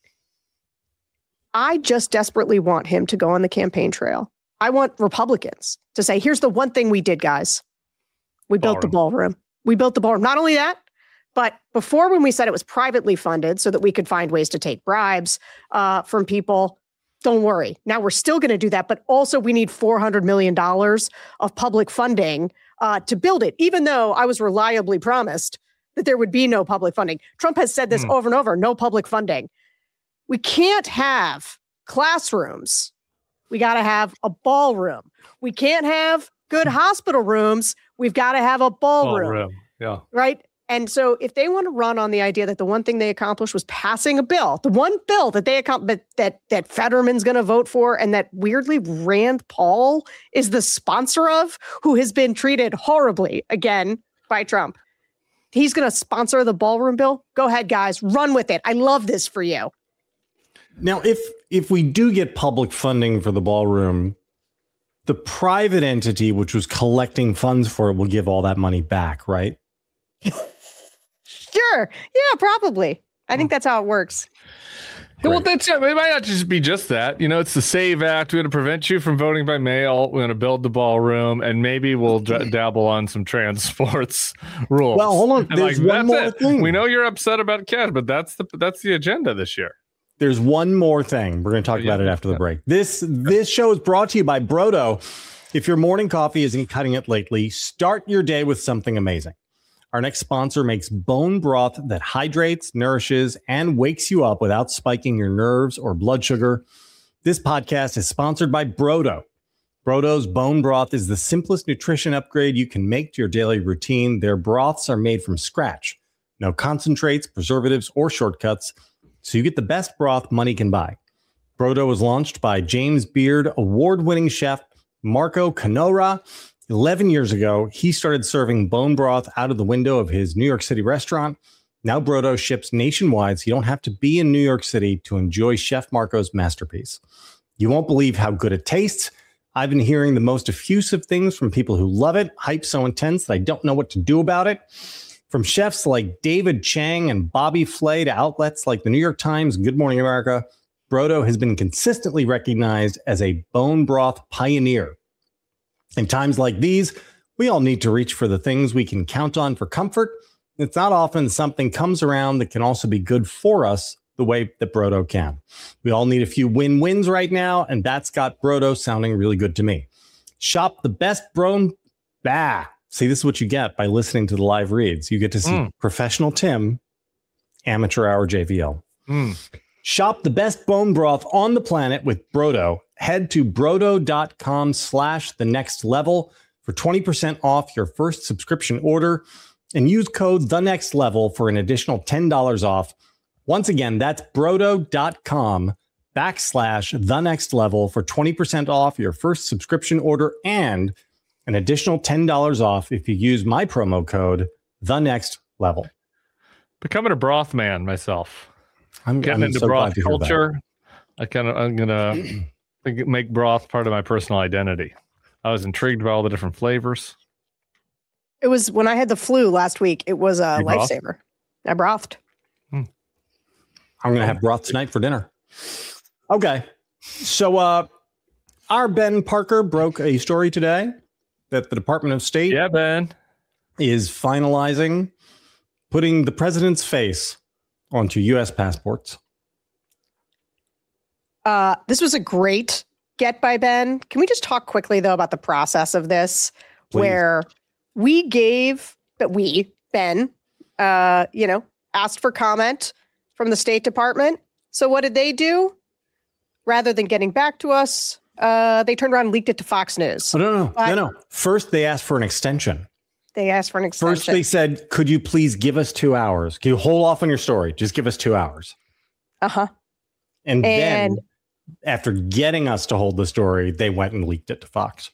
I just desperately want him to go on the campaign trail. I want Republicans to say, here's the one thing we did, guys. We built the ballroom. We built the ballroom. Not only that, but before, when we said it was privately funded so that we could find ways to take bribes uh, from people, don't worry. Now we're still going to do that. But also we need four hundred million dollars of public funding uh, to build it, even though I was reliably promised that there would be no public funding. Trump has said this mm. over and over, no public funding. We can't have classrooms. We got to have a ballroom. We can't have good hospital rooms. We've got to have a ballroom. Ballroom. Yeah. Right. And so if they want to run on the idea that the one thing they accomplished was passing a bill, the one bill that they accomplished, that, that Fetterman's going to vote for, and that weirdly Rand Paul is the sponsor of, who has been treated horribly again by Trump. He's going to sponsor the ballroom bill. Go ahead, guys, run with it. I love this for you. Now, if if we do get public funding for the ballroom, the private entity which was collecting funds for it will give all that money back, right? Sure. Yeah, probably. I think that's how it works. Yeah, well, that's it might not just be just that. You know, it's the SAVE Act. We're going to prevent you from voting by mail. We're going to build the ballroom, and maybe we'll d- dabble on some trans sports rules. Well, hold on. And There's like, one more it. thing. We know you're upset about cash, but that's the that's the agenda this year. There's one more thing. We're going to talk yeah, about it after the break. This this show is brought to you by Brodo. If your morning coffee isn't cutting it lately, start your day with something amazing. Our next sponsor makes bone broth that hydrates, nourishes, and wakes you up without spiking your nerves or blood sugar. This podcast is sponsored by Brodo. Brodo's bone broth is the simplest nutrition upgrade you can make to your daily routine. Their broths are made from scratch. No concentrates, preservatives, or shortcuts, so you get the best broth money can buy. Brodo was launched by James Beard award-winning chef Marco Canora. eleven years ago, he started serving bone broth out of the window of his New York City restaurant. Now Brodo ships nationwide, so you don't have to be in New York City to enjoy Chef Marco's masterpiece. You won't believe how good it tastes. I've been hearing the most effusive things from people who love it, hype so intense that I don't know what to do about it. From chefs like David Chang and Bobby Flay to outlets like the New York Times and Good Morning America, Brodo has been consistently recognized as a bone broth pioneer. In times like these, we all need to reach for the things we can count on for comfort. It's not often something comes around that can also be good for us the way that Brodo can. We all need a few win-wins right now, and that's got Brodo sounding really good to me. Shop the best bone... Bah! See, this is what you get by listening to the live reads. You get to see mm. professional Tim, amateur hour J V L. Mm. Shop the best bone broth on the planet with Brodo. Head to brodo.com slash the next level for twenty percent off your first subscription order and use code the next level for an additional ten dollars off. Once again, that's brodo.com backslash the next level for twenty percent off your first subscription order and an additional ten dollars off if you use my promo code the next level. Becoming a broth man myself. I'm getting I'm into so broth glad to hear that. culture. I kind of I'm gonna make broth part of my personal identity. I was intrigued by all the different flavors. It was when I had the flu last week. It was a You lifesaver. I brothed. I'm going to have broth tonight for dinner. Okay. So uh, our Ben Parker broke a story today that the Department of State Yeah, Ben. is finalizing putting the president's face onto U S passports. Uh, this was a great get by Ben. Can we just talk quickly, though, about the process of this, Please. where we gave, but we, Ben, uh, you know, asked for comment from the State Department. So what did they do? Rather than getting back to us, uh, they turned around and leaked it to Fox News. Oh, no, no, But- no, no. First, they asked for an extension. They asked for an extension. First, they said, could you please give us two hours? Can you hold off on your story? Just give us two hours. Uh-huh. And, And- then, after getting us to hold the story, they went and leaked it to Fox.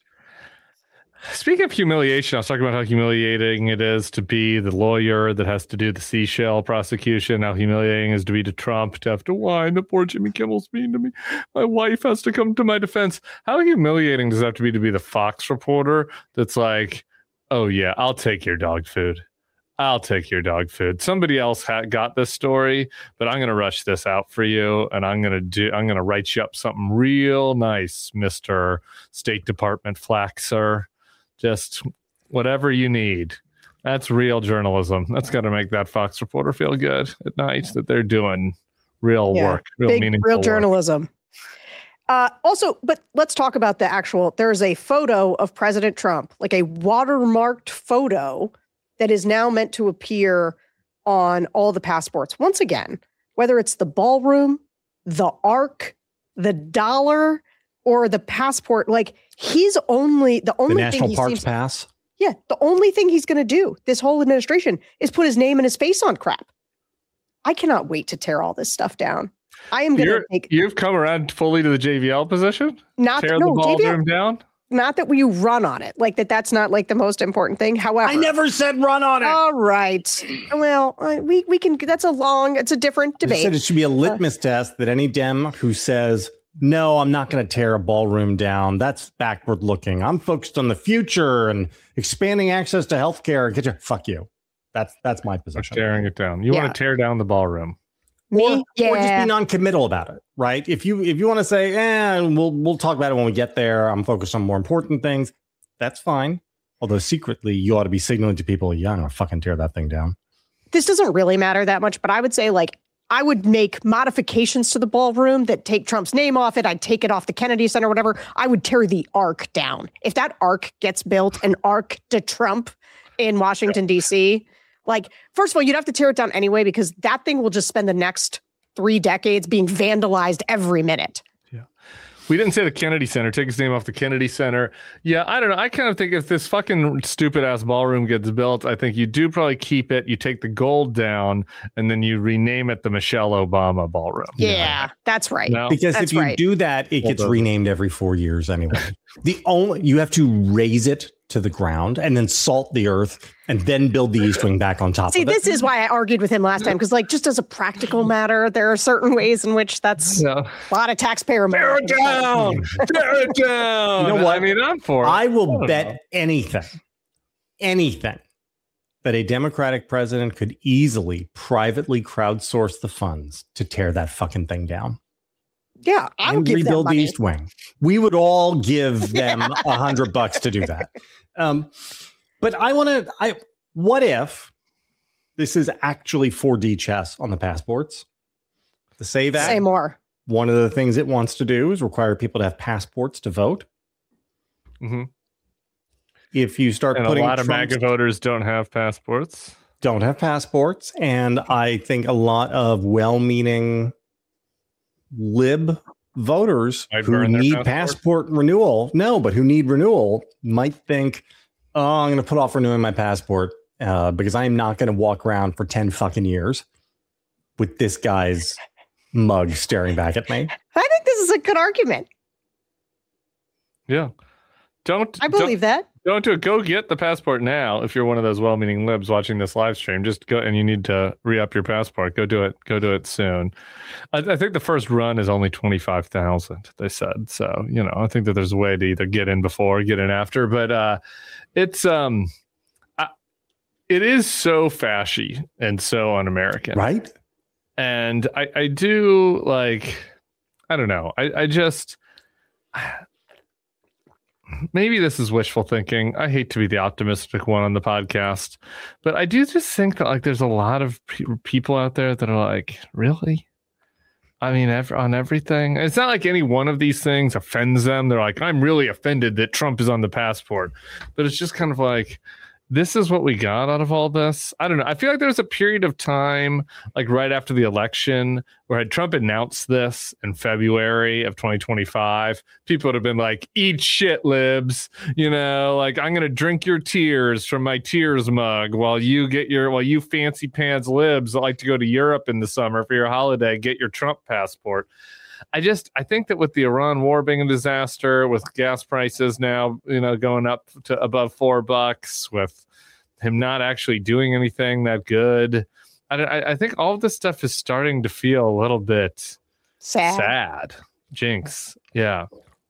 Speaking of humiliation, I was talking about how humiliating it is to be the lawyer that has to do the seashell prosecution. How humiliating it is to be to Trump, to have to whine that poor Jimmy Kimmel's mean to me. My wife has to come to my defense. How humiliating does it have to be to be the Fox reporter that's like, oh, yeah, I'll take your dog food. I'll take your dog food. Somebody else had got this story, but I'm going to rush this out for you, and I'm going to do. I'm going to write you up something real nice, Mister State Department Flaxer. Just whatever you need. That's real journalism. That's got to make that Fox reporter feel good at night that they're doing real Yeah, work, real Big, meaningful real work. journalism. Uh, also, but let's talk about the actual, there's a photo of President Trump, like a watermarked photo that is now meant to appear on all the passports. Once again, whether it's the ballroom, the Ark, the dollar, or the passport, like he's only, the The only thing National he Parks seems, Pass. yeah, the only thing he's going to do this whole administration is put his name and his face on crap. I cannot wait to tear all this stuff down. I am going to You're, take, you've come around fully to the J V L position? not Tear no, the J V L ballroom down? not that we run on it, like that. That's not like the most important thing. However, I never said run on it. all right. Well, uh, we we can. That's a long. It's a different I debate. said it should be a litmus test that any Dem who says, no, I'm not going to tear a ballroom down. That's backward looking. I'm focused on the future and expanding access to healthcare. Get your fuck you. That's that's my Or position. tearing it down. You Yeah. want to tear down the ballroom. Me, Or, yeah. or just be non-committal about it, right? If you if you want to say, eh, we'll we'll talk about it when we get there. I'm focused on more important things. That's fine. Although secretly, you ought to be signaling to people, yeah, I'm gonna fucking tear that thing down. This doesn't really matter that much, but I would say like I would make modifications to the ballroom that take Trump's name off it. I'd take it off the Kennedy Center, whatever. I would tear the Ark down. If that Ark gets built, an Ark to Trump in Washington, D C, like, first of all, you'd have to tear it down anyway, because that thing will just spend the next three decades being vandalized every minute. We didn't say the Kennedy Center. Take his name off the Kennedy Center. Yeah, I don't know. I kind of think if this fucking stupid ass ballroom gets built, I think you do probably keep it. You take the gold down, and then you rename it the Michelle Obama Ballroom. Yeah, yeah. That's right. No? Because that's if you right. do that, it gets renamed every four years anyway. The only you have to raise it to the ground and then salt the earth and then build the East Wing back on top See, of it. this is why I argued with him last time, because, like, just as a practical matter, there are certain ways in which that's Yeah. a lot of taxpayer money. Tear it down. Tear it down. You know what? I mean, I'm for it. I will I bet know. anything, anything that a Democratic president could easily privately crowdsource the funds to tear that fucking thing down. Yeah, I would And give them rebuild the money. East Wing. We would all give them a hundred bucks to do that. Um, but I want to. I what if this is actually four D chess on the passports? The Save Act. Say more. One of the things it wants to do is require people to have passports to vote. Mm-hmm. If you start And a putting lot of Trump's- MAGA voters don't have passports. don't have passports, and I think a lot of well-meaning lib voters Might who burn their need passport. passport renewal, no, but who need renewal might think, oh, I'm going to put off renewing my passport uh, because I'm not going to walk around for ten fucking years with this guy's mug staring back at me. I think this is a good argument. Yeah. Don't I believe that. Don't do it. Go get the passport now. If you're one of those well-meaning libs watching this live stream, just go and you need to re-up your passport. Go do it. Go do it soon. I, I think the first run is only twenty-five thousand. They said so. You know, I think that there's a way to either get in before, or get in after. But uh, it's um, I, it is so fashy and so un-American, Right? and I, I do like, I don't know. I, I just, maybe this is wishful thinking. I hate to be the optimistic one on the podcast, but I do just think that like there's a lot of pe- people out there that are like, really? I mean, ev- on everything. It's not like any one of these things offends them. They're like, I'm really offended that Trump is on the passport, but it's just kind of like, this is what we got out of all this. I don't know. I feel like there was a period of time, like right after the election, where had Trump announced this in February of twenty twenty-five, people would have been like, eat shit, libs. You know, like, I'm going to drink your tears from my tears mug while you get your, while you fancy pants libs that like to go to Europe in the summer for your holiday, get your Trump passport. I just, I think that with the Iran war being a disaster, with gas prices now, you know, going up to above four bucks, with him not actually doing anything that good, I, I, I think all of this stuff is starting to feel a little bit Sad. sad. Jinx. Yeah.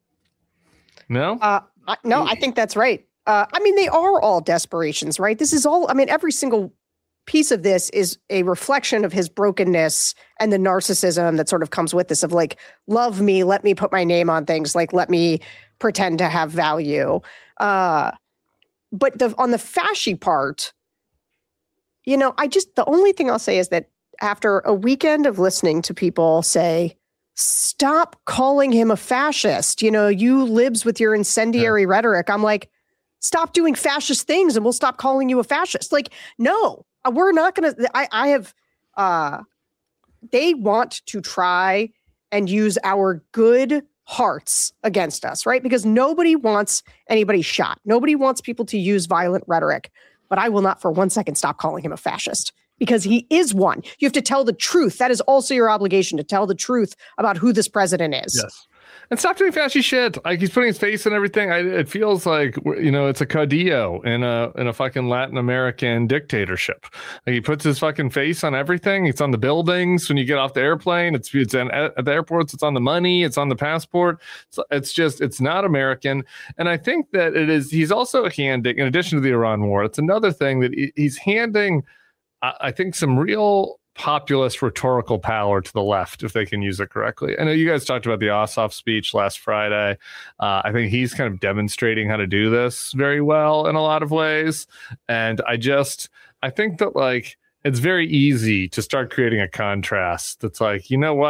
No? Uh, I, no, I think that's right. Uh, I mean, they are all desperations, right? This is all, I mean, every single piece of this is a reflection of his brokenness and the narcissism that sort of comes with this of like, love me, let me put my name on things, like, let me pretend to have value. Uh, but the on the fashy part, you know, I just, the only thing I'll say is that after a weekend of listening to people say, stop calling him a fascist, you know, you libs with your incendiary yeah. rhetoric, I'm like, stop doing fascist things and we'll stop calling you a fascist. Like, no, we're not going to, I, I have, uh, they want to try and use our good hearts against us, right? Because nobody wants anybody shot. Nobody wants people to use violent rhetoric, but I will not for one second stop calling him a fascist, because he is one. You have to tell the truth. That is also your obligation, to tell the truth about who this president is. Yes. And stop doing fashy shit. Like, he's putting his face in everything. I, it feels like, you know, it's a caudillo in a in a fucking Latin American dictatorship. Like, he puts his fucking face on everything. It's on the buildings when you get off the airplane. It's it's in, at the airports. It's on the money. It's on the passport. So it's just, it's not American. And I think that it is. He's also handing, in addition to the Iran war, it's another thing that he, he's handing, I, I think, some real populist rhetorical power to the left, if they can use it correctly. I know you guys talked about the Ossoff speech last Friday. Uh, I think he's kind of demonstrating how to do this very well in a lot of ways. And I just, I think that, like, it's very easy to start creating a contrast that's like, you know what?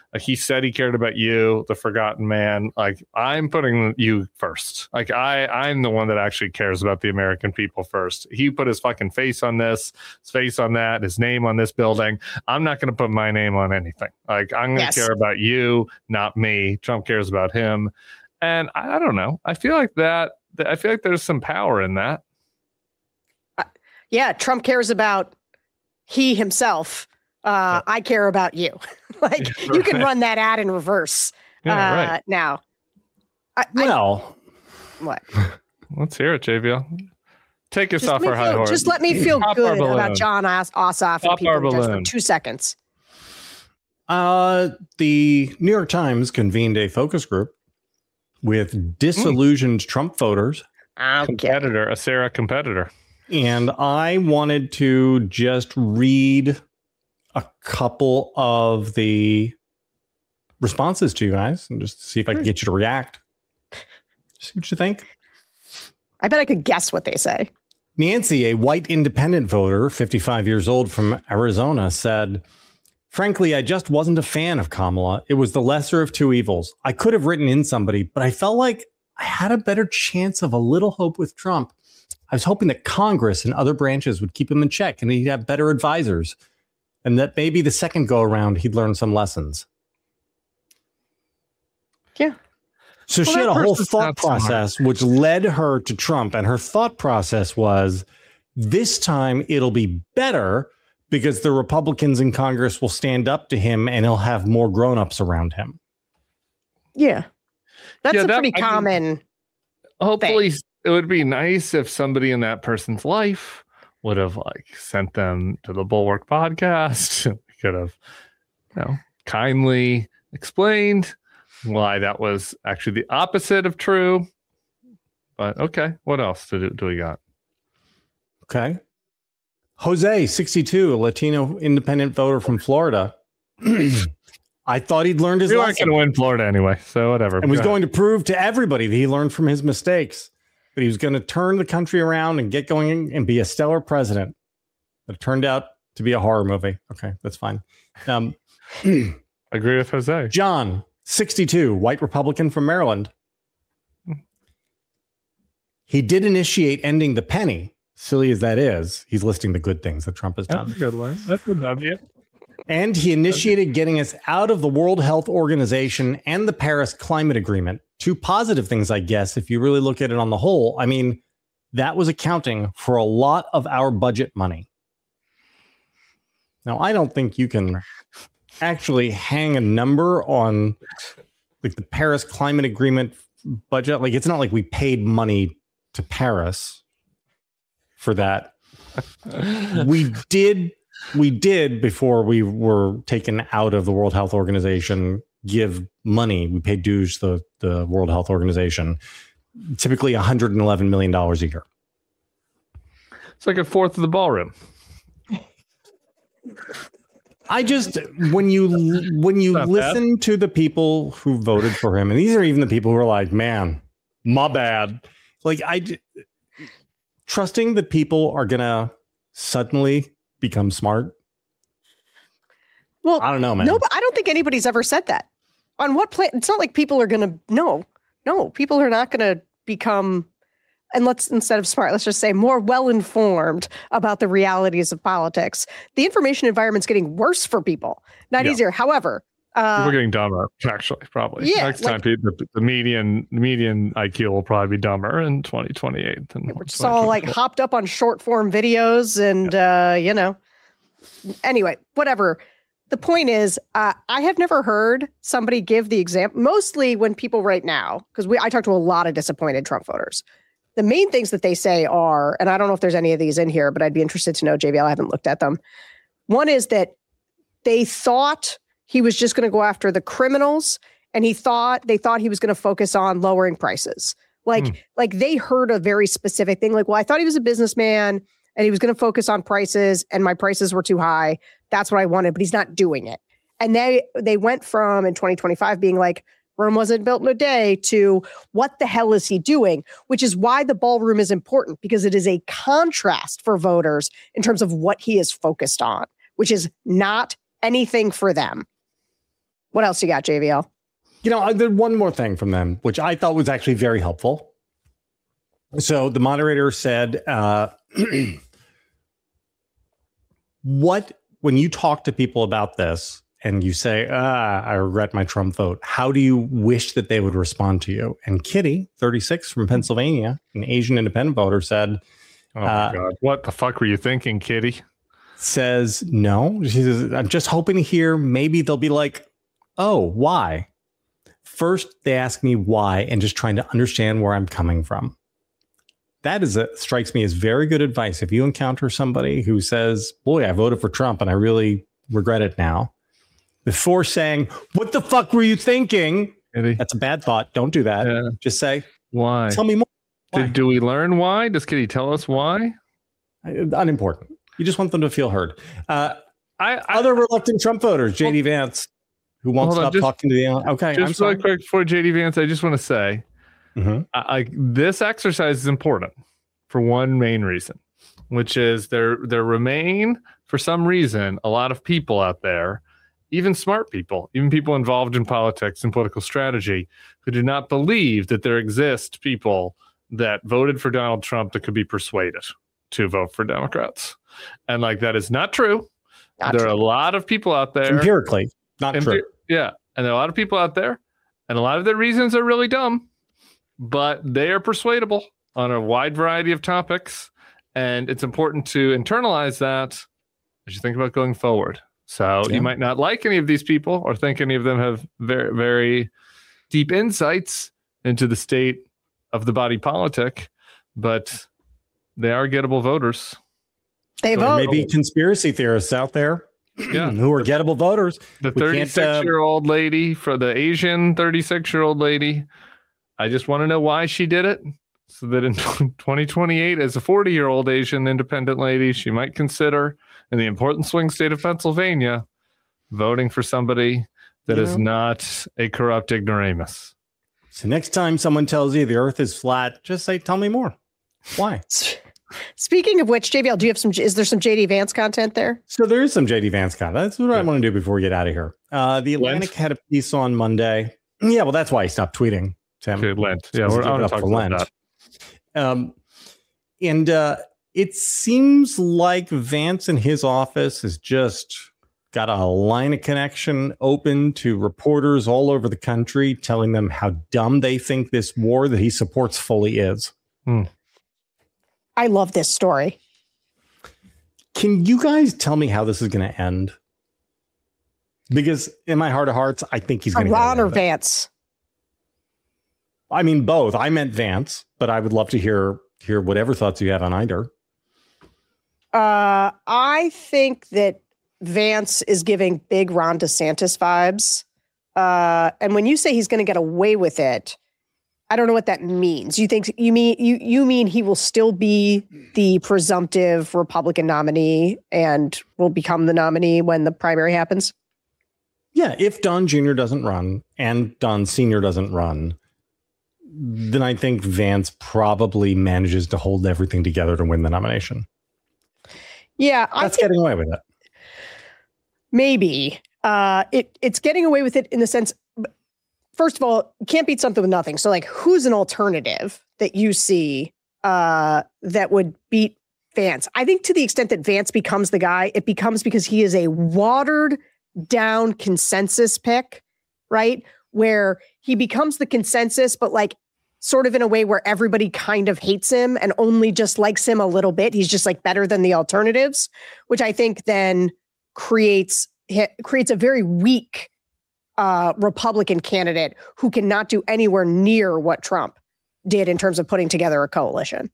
Like he said he cared about you, the forgotten man. Like I'm putting you first. Like I, I'm the one that actually cares about the American people first. He put his fucking face on this, his face on that, his name on this building. I'm not going to put my name on anything. Like I'm going to Yes. care about you, not me. Trump cares about him. And I, I don't know. I feel like that, I feel like there's some power in that. Yeah, Trump cares about he himself. Uh, I care about you. Like Yeah, you can right. run that ad in reverse. Yeah, uh, right. Now, I, I, Well, what? Let's hear it, J V L. Take us Just off let, our me high feel, horse. just let me feel Pop our good balloon. about John Os- Ossoff and Pop our people just for balloon. two seconds. uh, the New York Times convened a focus group with disillusioned Trump voters. Okay. competitor, a Sarah competitor. And I wanted to just read a couple of the responses to you guys and just see if I can get you to react. See what you think. I bet I could guess what they say. Nancy, a white independent voter, fifty-five years old from Arizona, said, frankly, I just wasn't a fan of Kamala. It was the lesser of two evils. I could have written in somebody, but I felt like I had a better chance of a little hope with Trump. I was hoping that Congress and other branches would keep him in check and he'd have better advisors, and that maybe the second go around he'd learn some lessons. Yeah. So Well, she had that a whole person's thought not smart. process which led her to Trump. And her thought process was, this time it'll be better because the Republicans in Congress will stand up to him and he'll have more grownups around him. Yeah. That's Yeah, a that- pretty I mean- common. Hopefully, it would be nice if somebody in that person's life would have like sent them to the Bulwark podcast. We could have, you know, kindly explained why that was actually the opposite of true. But okay, what else do, do we got? Okay. Jose, sixty-two, a Latino independent voter from Florida. I thought he'd learned his We aren't lesson going to win Florida anyway, so whatever. and was Go ahead. going to prove to everybody that he learned from his mistakes, that he was going to turn the country around and get going and be a stellar president. But it turned out to be a horror movie. Okay, that's fine. Um, Agree with Jose. John, sixty-two, white Republican from Maryland. He did initiate ending the penny. Silly as that is, he's listing the good things that Trump has done. That's a good one. That's a W. And he initiated getting us out of the World Health Organization and the Paris Climate Agreement. Two positive things, I guess, if you really look at it on the whole. I mean, that was accounting for a lot of our budget money. Now, I don't think you can actually hang a number on like the Paris Climate Agreement budget. Like, it's not like we paid money to Paris for that. We did, we did before we were taken out of the World Health Organization, give money. We paid dues to the, the World Health Organization, typically one hundred eleven million dollars a year. It's like a fourth of the ballroom. I just, when you when you Not bad. listen to the people who voted for him, and these are even the people who are like, man, my bad. Like, I j- trusting that people are gonna suddenly become smart. Well, I don't know, man. no, but I don't think anybody's ever said that. On what plan? It's not like people are going to, no, no, people are not going to become, and let's, instead of smart, let's just say more well-informed about the realities of politics. The information environment's getting worse for people, not Yeah. easier. However, uh, We're getting dumber, actually, probably. yeah, Next like- time, people, the, the median median I Q will probably be dumber in twenty twenty-eight. Than we're just all like hopped up on short form videos and, uh, you know, anyway, whatever. The point is, uh, I have never heard somebody give the example, mostly when people right now, because we I talk to a lot of disappointed Trump voters. The main things that they say are, and I don't know if there's any of these in here, but I'd be interested to know, J V L, I haven't looked at them. One is that they thought he was just going to go after the criminals, and he thought they thought he was going to focus on lowering prices. Like, Hmm. like they heard a very specific thing, like, well, I thought he was a businessman and he was going to focus on prices, and my prices were too high. That's what I wanted, but he's not doing it. And they they went from in twenty twenty-five being like, Rome wasn't built in a day, to what the hell is he doing? Which is why the ballroom is important, because it is a contrast for voters in terms of what he is focused on, which is not anything for them. What else you got, J V L? You know, I did one more thing from them, which I thought was actually very helpful. So the moderator said, uh, what, when you talk to people about this and you say, ah, I regret my Trump vote, how do you wish that they would respond to you? And Kitty, thirty-six from Pennsylvania, an Asian independent voter, said, oh my uh, God, what the fuck were you thinking, Kitty? Says, no. She says, I'm just hoping to hear, maybe they'll be like, oh, why? First, they ask me why and just trying to understand where I'm coming from. That is a, strikes me as very good advice. If you encounter somebody who says, boy, I voted for Trump and I really regret it now, before saying, what the fuck were you thinking? Kitty. That's a bad thought. Don't do that. Yeah. Just say, why? Tell me more. Why? Did, do we learn why? Does Kitty tell us why? Unimportant. You just want them to feel heard. Uh, I, I other reluctant Trump voters, J D Vance, who won't Hold on, stop just- talking to the okay. I'm just sorry. really quick before J D Vance, I just want to say, Mhm. I, I, this exercise is important for one main reason, which is there there remain, for some reason, a lot of people out there, even smart people, even people involved in politics and political strategy, who do not believe that there exist people that voted for Donald Trump that could be persuaded to vote for Democrats. And like, that is not true. Not there true. are a lot of people out there. Empirically, not Empi- true. Yeah. And there are a lot of people out there, and a lot of their reasons are really dumb, but they are persuadable on a wide variety of topics. And it's important to internalize that as you think about going forward. So Yeah. you might not like any of these people or think any of them have very, very deep insights into the state of the body politic, but they are gettable voters. They So vote. Maybe conspiracy theorists out there Yeah. who are gettable voters. The We can't, uh, thirty-six year old lady, for the Asian thirty-six year old lady, I just want to know why she did it, so that in twenty twenty-eight, as a forty year old Asian independent lady, she might consider, in the important swing state of Pennsylvania, voting for somebody that Yeah. is not a corrupt ignoramus. So next time someone tells you the earth is flat, just say, tell me more. Why? Speaking of which, J V L, do you have some? Is there some J D Vance content there? So there is some J D Vance content. That's what I Yeah. want to do before we get out of here. Uh, the Lent? Atlantic had a piece on Monday. Yeah, well, that's why he stopped tweeting. Tim. Okay, Lent. Yeah, Supposed we're to give on it up talk for about Lent. that. Um, and uh, it seems like Vance in his office has just got a line of connection open to reporters all over the country, telling them how dumb they think this war that he supports fully is. I love this story. Can you guys tell me how this is going to end? Because in my heart of hearts, I think he's going to Ron get or it. Vance? I mean, both. I meant Vance, but I would love to hear hear whatever thoughts you have on either. Uh, I think that Vance is giving big Ron DeSantis vibes. Uh, and when you say he's going to get away with it, I don't know what that means. You think you mean you you mean he will still be the presumptive Republican nominee and will become the nominee when the primary happens? Yeah, if Don Junior doesn't run and Don Senior doesn't run, then I think Vance probably manages to hold everything together to win the nomination. Yeah, I That's think getting away with it. maybe. Uh, it it's getting away with it in the sense. First of all, you can't beat something with nothing. So, like, who's an alternative that you see uh, that would beat Vance? I think to the extent that Vance becomes the guy, it becomes because he is a watered down consensus pick, right? Where he becomes the consensus, but like sort of in a way where everybody kind of hates him and only just likes him a little bit. He's just like better than the alternatives, which I think then creates creates a very weak Uh, Republican candidate who cannot do anywhere near what Trump did in terms of putting together a coalition.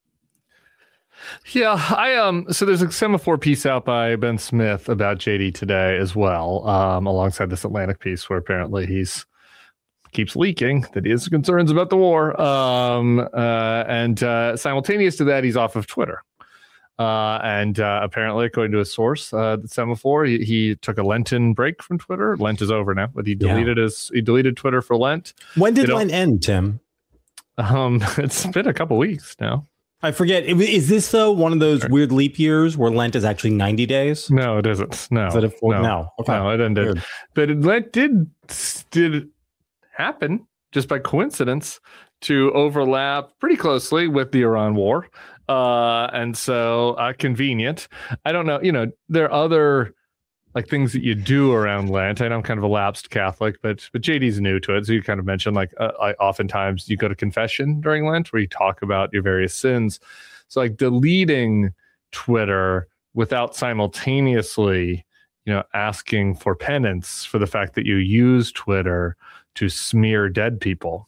Yeah, I um. So there's a semaphore piece out by Ben Smith about J D today as well, um, alongside this Atlantic piece where apparently he's keeps leaking that he has concerns about the war. Um, uh, and uh, simultaneous to that, he's off of Twitter. Uh, and uh, apparently, according to a source, uh, the semaphore, he, he took a Lenten break from Twitter. Lent is over now, but he deleted Yeah. his he deleted Twitter for Lent. When did You know- Lent end, Tim? Um, it's been a couple weeks now. I forget. Is this though one of those weird leap years where Lent is actually ninety days? No, it isn't. No, is it a full, no, no. Okay. no, it ended. Weird. But it, Lent did did happen just by coincidence to overlap pretty closely with the Iran war, uh, and so uh, convenient. I don't know. You know, there are other like things that you do around Lent. I know I'm kind of a lapsed Catholic, but but J D's new to it. So you kind of mentioned like uh, I, oftentimes you go to confession during Lent where you talk about your various sins. So like deleting Twitter without simultaneously, you know, asking for penance for the fact that you use Twitter to smear dead people.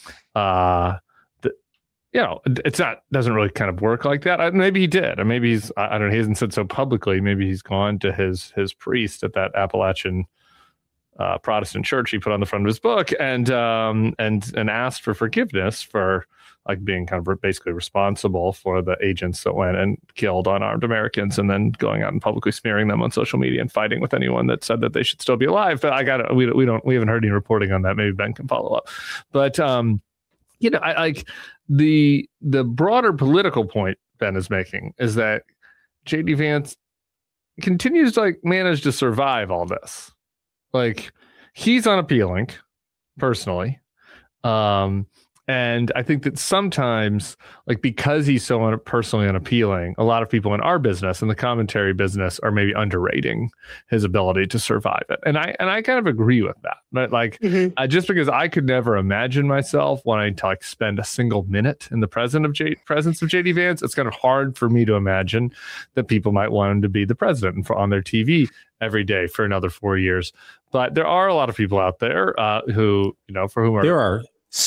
Uh, You know, it's not doesn't really kind of work like that. Maybe he did, or maybe he's I don't know. He hasn't said so publicly. Maybe he's gone to his his priest at that Appalachian uh, Protestant church he put on the front of his book and um, and and asked for forgiveness for like being kind of basically responsible for the agents that went and killed unarmed Americans and then going out and publicly smearing them on social media and fighting with anyone that said that they should still be alive. But I got we we don't we haven't heard any reporting on that. Maybe Ben can follow up. But um, you know, I like. The the broader political point Ben is making is that J D Vance continues to like manage to survive all this. Like he's unappealing personally. Um, and I think that sometimes like because he's so un- personally unappealing, a lot of people in our business and the commentary business are maybe underrating his ability to survive it. And I and I kind of agree with that. But like mm-hmm. uh, just because I could never imagine myself wanting to like spend a single minute in the presence of J- presence of J D Vance, it's kind of hard for me to imagine that people might want him to be the president and for, on their T V every day for another four years. But there are a lot of people out there uh, who, you know, for whom are there are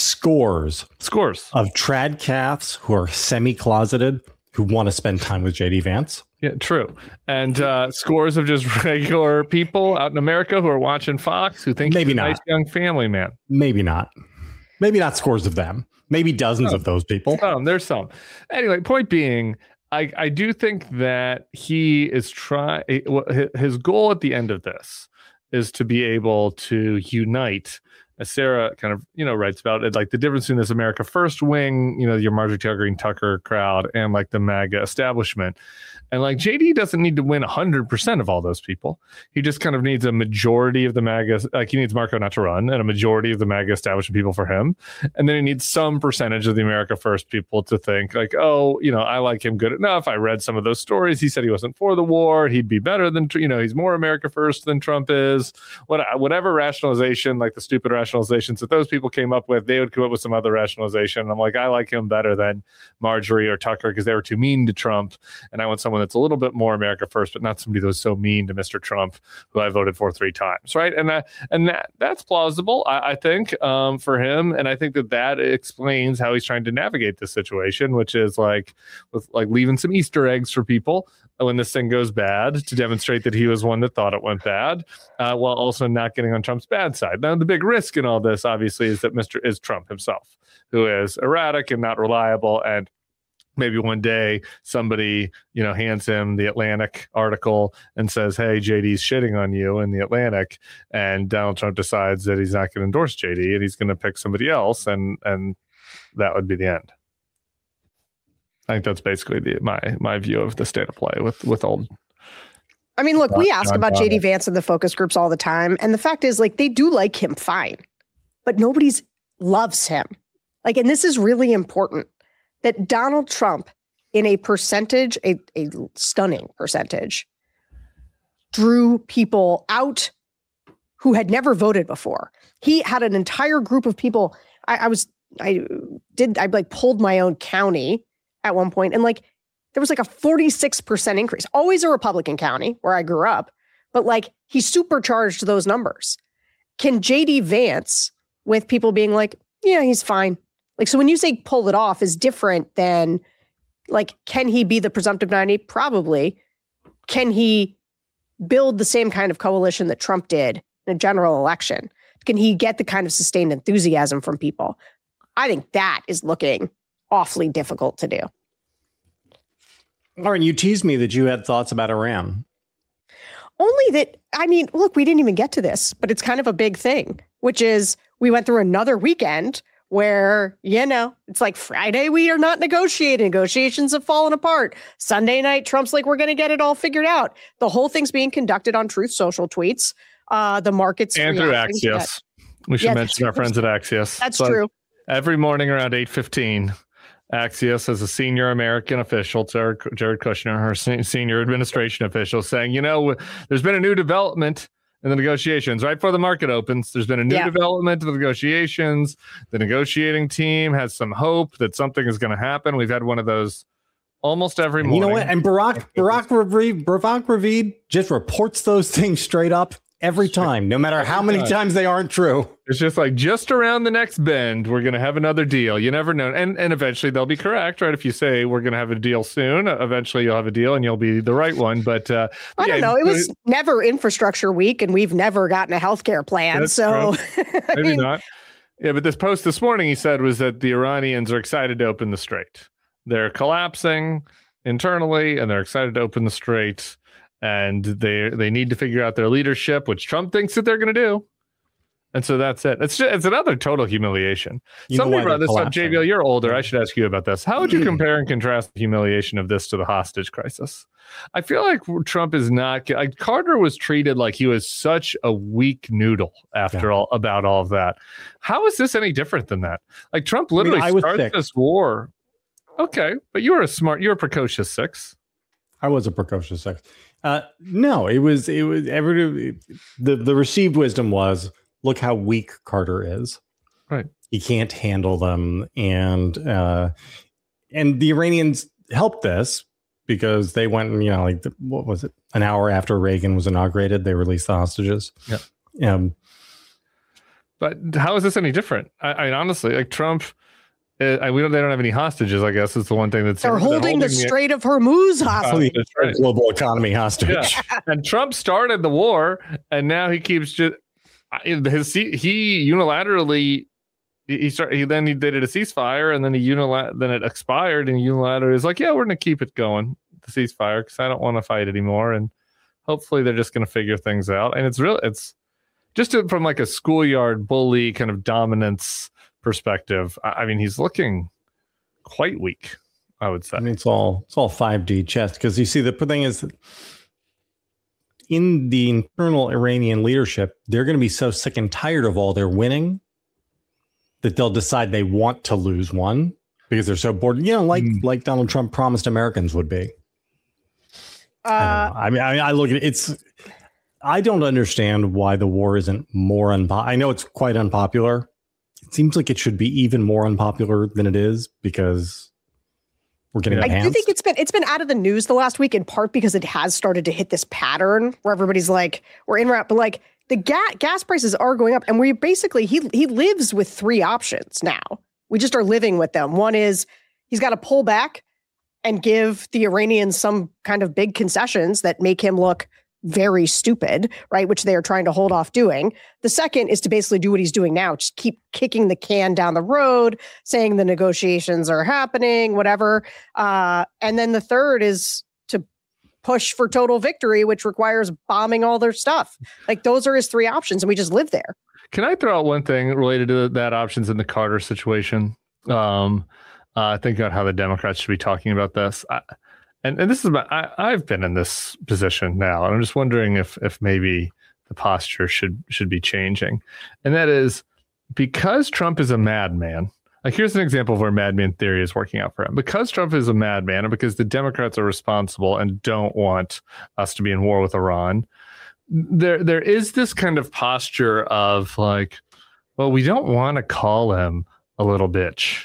scores scores of trad calves who are semi-closeted who want to spend time with J D Vance. Yeah, true. And uh, scores of just regular people out in America who are watching Fox who think maybe he's a not nice young family man. Maybe not. Maybe not scores of them. Maybe dozens oh, of those people. Some, there's some. Anyway, point being, I, I do think that he is trying. His goal at the end of this is to be able to unite. As Sarah kind of, you know, writes about it, like the difference between this America First wing, you know, your Marjorie Taylor Greene Tucker crowd and like the MAGA establishment. And like J D doesn't need to win one hundred percent of all those people. He just kind of needs a majority of the MAGA, like he needs Marco not to run and a majority of the MAGA establishment people for him. And then he needs some percentage of the America First people to think like, oh, you know, I like him good enough. I read some of those stories. He said he wasn't for the war. He'd be better than, you know, he's more America First than Trump is. What, whatever rationalization, like the stupid rationalizations that those people came up with, they would come up with some other rationalization. I'm like, I like him better than Marjorie or Tucker because they were too mean to Trump. And I want someone that's a little bit more America First, but not somebody that was so mean to Mister Trump, who I voted for three times, right? And that and that that's plausible, I, I think, um, for him. And I think that that explains how he's trying to navigate this situation, which is like with like leaving some Easter eggs for people when this thing goes bad to demonstrate that he was one that thought it went bad, uh, while also not getting on Trump's bad side. Now, the big risk in all this, obviously, is that Mister is Trump himself, who is erratic and not reliable. And maybe one day somebody, you know, hands him the Atlantic article and says, hey, J D's shitting on you in the Atlantic. And Donald Trump decides that he's not going to endorse J D and he's going to pick somebody else. And and that would be the end. I think that's basically the my my view of the state of play with, with old. I mean, look, we ask about J D Vance in the focus groups all the time. And the fact is, like, they do like him fine, but nobody's loves him. Like, and this is really important. That Donald Trump, in a percentage, a, a stunning percentage, drew people out who had never voted before. He had an entire group of people. I, I was, I did, I like pulled my own county at one point, and like there was like a forty-six percent increase. Always a Republican county where I grew up, but like he supercharged those numbers. Can J D Vance, with people being like, yeah, he's fine. Like, so when you say pull it off is different than, like, can he be the presumptive nominee? Probably. Can he build the same kind of coalition that Trump did in a general election? Can he get the kind of sustained enthusiasm from people? I think that is looking awfully difficult to do. Lauren, you teased me that you had thoughts about Iran. Only that, I mean, look, we didn't even get to this, but it's kind of a big thing, which is we went through another weekend where, you know, it's like Friday, we are not negotiating. Negotiations have fallen apart. Sunday night, Trump's like, we're going to get it all figured out. The whole thing's being conducted on Truth Social tweets. Uh, the market's and through Axios. We should yeah, mention our friends at Axios. That's so true. Every morning around eight fifteen, Axios as a senior American official, Jared, Jared Kushner, her senior administration official, saying, you know, there's been a new development in the negotiations right before the market opens. There's been a new yeah. development in the negotiations. The negotiating team has some hope that something is going to happen. We've had one of those almost every morning. You know what? And Barack Barack Ravid, Barack Ravid just reports those things straight up every time, no matter how many times they aren't true. It's just like just around the next bend, we're going to have another deal. You never know. And and eventually they'll be correct, right? If you say we're going to have a deal soon, eventually you'll have a deal and you'll be the right one. But uh, I yeah, don't know. It was never infrastructure week and we've never gotten a healthcare plan. So maybe mean, not. Yeah, but this post this morning he said was that the Iranians are excited to open the strait. They're collapsing internally and they're excited to open the strait. And they they need to figure out their leadership, which Trump thinks that they're going to do. And so that's it. It's just, it's another total humiliation. You Somebody brought this up. J V L, you're older. I should ask you about this. How would you compare and contrast the humiliation of this to the hostage crisis? I feel like Trump is not like Carter was treated like he was such a weak noodle after yeah. all about all of that. How is this any different than that? Like Trump literally I mean, I starts sick. this war. Okay, but you were a smart, you were a precocious six. I was a precocious six. Uh, no, it was it was every the the received wisdom was look how weak Carter is. Right, he can't handle them, and uh, and the Iranians helped this because they went, you know, like the, what was it? An hour after Reagan was inaugurated, they released the hostages. Yeah. Um, but how is this any different? I, I honestly like Trump. Uh, we don't. They don't have any hostages. I guess is the one thing that's they're holding, holding the Strait of Hormuz hostage, uh, right. global economy hostage. Yeah. And Trump started the war, and now he keeps just his he unilaterally he started. He then he did it a ceasefire, and then he unilat then it expired, and unilaterally is like, yeah, we're going to keep it going, the ceasefire, because I don't want to fight anymore, and hopefully they're just going to figure things out. And it's real. It's just to, from like a schoolyard bully kind of dominance perspective. I mean, he's looking quite weak, I would say. I mean, it's all it's all five D chess, because you see the thing is in the internal Iranian leadership, they're going to be so sick and tired of all their winning that they'll decide they want to lose one because they're so bored. You know, like mm. like Donald Trump promised Americans would be. Uh, I, I mean, I, I look at it, it's. I don't understand why the war isn't more unpopular. I know it's quite unpopular. It seems like it should be even more unpopular than it is because we're getting. I do think it's been it's been out of the news the last week in part because it has started to hit this pattern where everybody's like, we're in route, but like the gas gas prices are going up, and we basically he he lives with three options now. We just are living with them. One is he's got to pull back and give the Iranians some kind of big concessions that make him look very stupid, right? Which they are trying to hold off doing. The second is to basically do what he's doing now, just keep kicking the can down the road, saying the negotiations are happening, whatever. Uh, and then the third is to push for total victory, which requires bombing all their stuff. Like those are his three options, and we just live there. Can I throw out one thing related to that options in the Carter situation? Um, uh, think about how the Democrats should be talking about this. I, And, and this is my, I, I've been in this position now, and I'm just wondering if if maybe the posture should should be changing. And that is because Trump is a madman. Like here's an example of where madman theory is working out for him. Because Trump is a madman, and because the Democrats are responsible and don't want us to be in war with Iran, there there is this kind of posture of like, well, we don't want to call him a little bitch.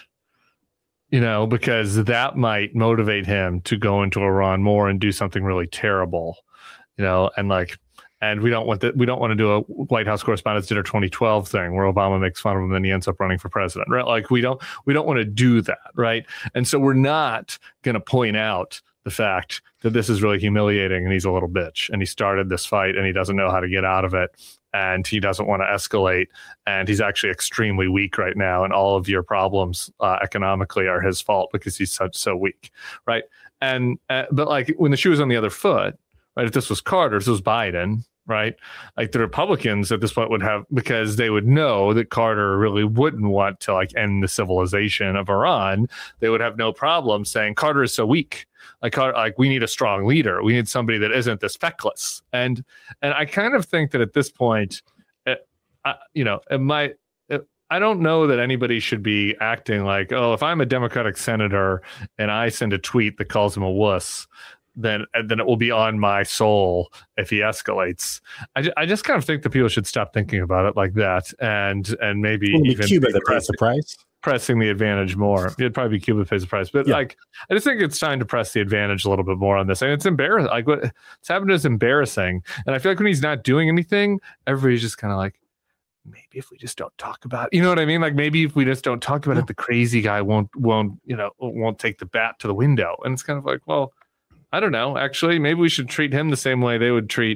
You know, because that might motivate him to go into Iran more and do something really terrible, you know, and like, and we don't want that. We don't want to do a White House Correspondents' Dinner twenty twelve thing where Obama makes fun of him and then he ends up running for president, right? Like we don't, we don't want to do that, right? And so we're not going to point out the fact that this is really humiliating and he's a little bitch and he started this fight and he doesn't know how to get out of it. And he doesn't want to escalate, and he's actually extremely weak right now. And all of your problems uh, economically are his fault because he's such so weak, right? And uh, but like when the shoe was on the other foot, right? If this was Carter, if this was Biden, right? Like the Republicans at this point would have, because they would know that Carter really wouldn't want to like end the civilization of Iran. They would have no problem saying Carter is so weak. Like, like we need a strong leader. We need somebody that isn't this feckless. And and I kind of think that at this point, it, I, you know, it might. It, I don't know that anybody should be acting like, oh, if I'm a Democratic senator and I send a tweet that calls him a wuss, then then it will be on my soul if he escalates. I, I just kind of think that people should stop thinking about it like that, and and maybe It'll even Cuba that pays the price. Pressing the advantage more. It'd probably be Cuba that pays the price, but yeah. like I just think it's time to press the advantage a little bit more on this. And it's embarrassing. Like what's happened is embarrassing, and I feel like when he's not doing anything, everybody's just kind of like, maybe if we just don't talk about it, you know what I mean? Like maybe if we just don't talk about it, the crazy guy won't won't you know won't take the bat to the window. And it's kind of like, well, I don't know. Actually, maybe we should treat him the same way they would treat,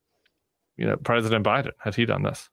you know, President Biden had he done this.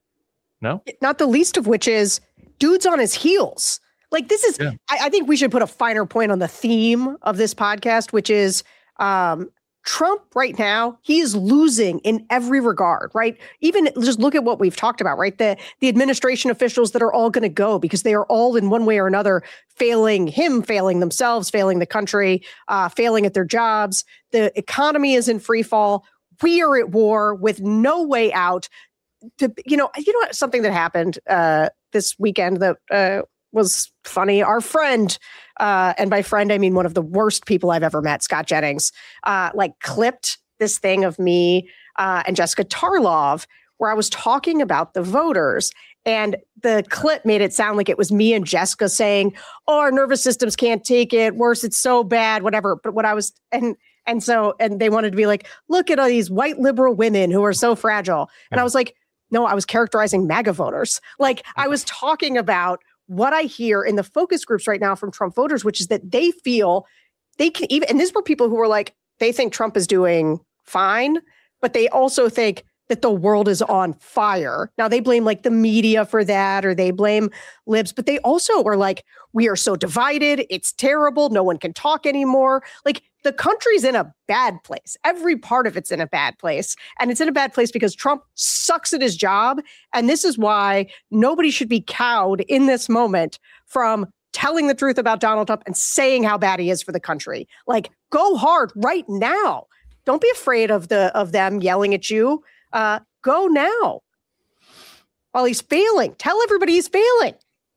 No, not the least of which is dude's on his heels. Like this is, yeah. I, I think we should put a finer point on the theme of this podcast, which is um, Trump right now. He is losing in every regard, right? Even just look at what we've talked about, right? The the administration officials that are all going to go because they are all in one way or another failing him, failing themselves, failing the country, uh, failing at their jobs. The economy is in free fall. We are at war with no way out. To, you know, you know something that happened uh, this weekend that uh, was funny. Our friend, uh, and by friend I mean one of the worst people I've ever met, Scott Jennings, uh, like clipped this thing of me uh, and Jessica Tarlov where I was talking about the voters. And the clip made it sound like it was me and Jessica saying, oh, our nervous systems can't take it. Worse, it's so bad, whatever. But what I was, and and so, and they wanted to be like, look at all these white liberal women who are so fragile. And I was like, no, I was characterizing MAGA voters. Like I was talking about what I hear in the focus groups right now from Trump voters, which is that they feel they can even, and these were people who were like, they think Trump is doing fine, but they also think that the world is on fire. Now they blame like the media for that, or they blame libs, but they also were like, we are so divided. It's terrible. No one can talk anymore. Like the country's in a bad place. Every part of it's in a bad place. And it's in a bad place because Trump sucks at his job. And this is why nobody should be cowed in this moment from telling the truth about Donald Trump and saying how bad he is for the country. Like go hard right now. Don't be afraid of the of them yelling at you. Uh, go now while he's failing. Tell everybody he's failing.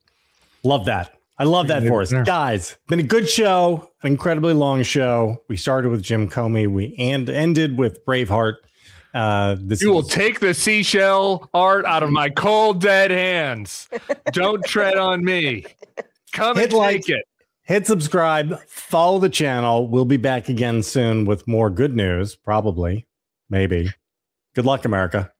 Love that. I love that for us. Guys, been a good show, incredibly long show. We started with Jim Comey. We and ended with Braveheart. Uh, this you is- will take the seashell art out of my cold, dead hands. Don't tread on me. Come Hit and like, take it. Hit subscribe. Follow the channel. We'll be back again soon with more good news. Probably. Maybe. Good luck, America.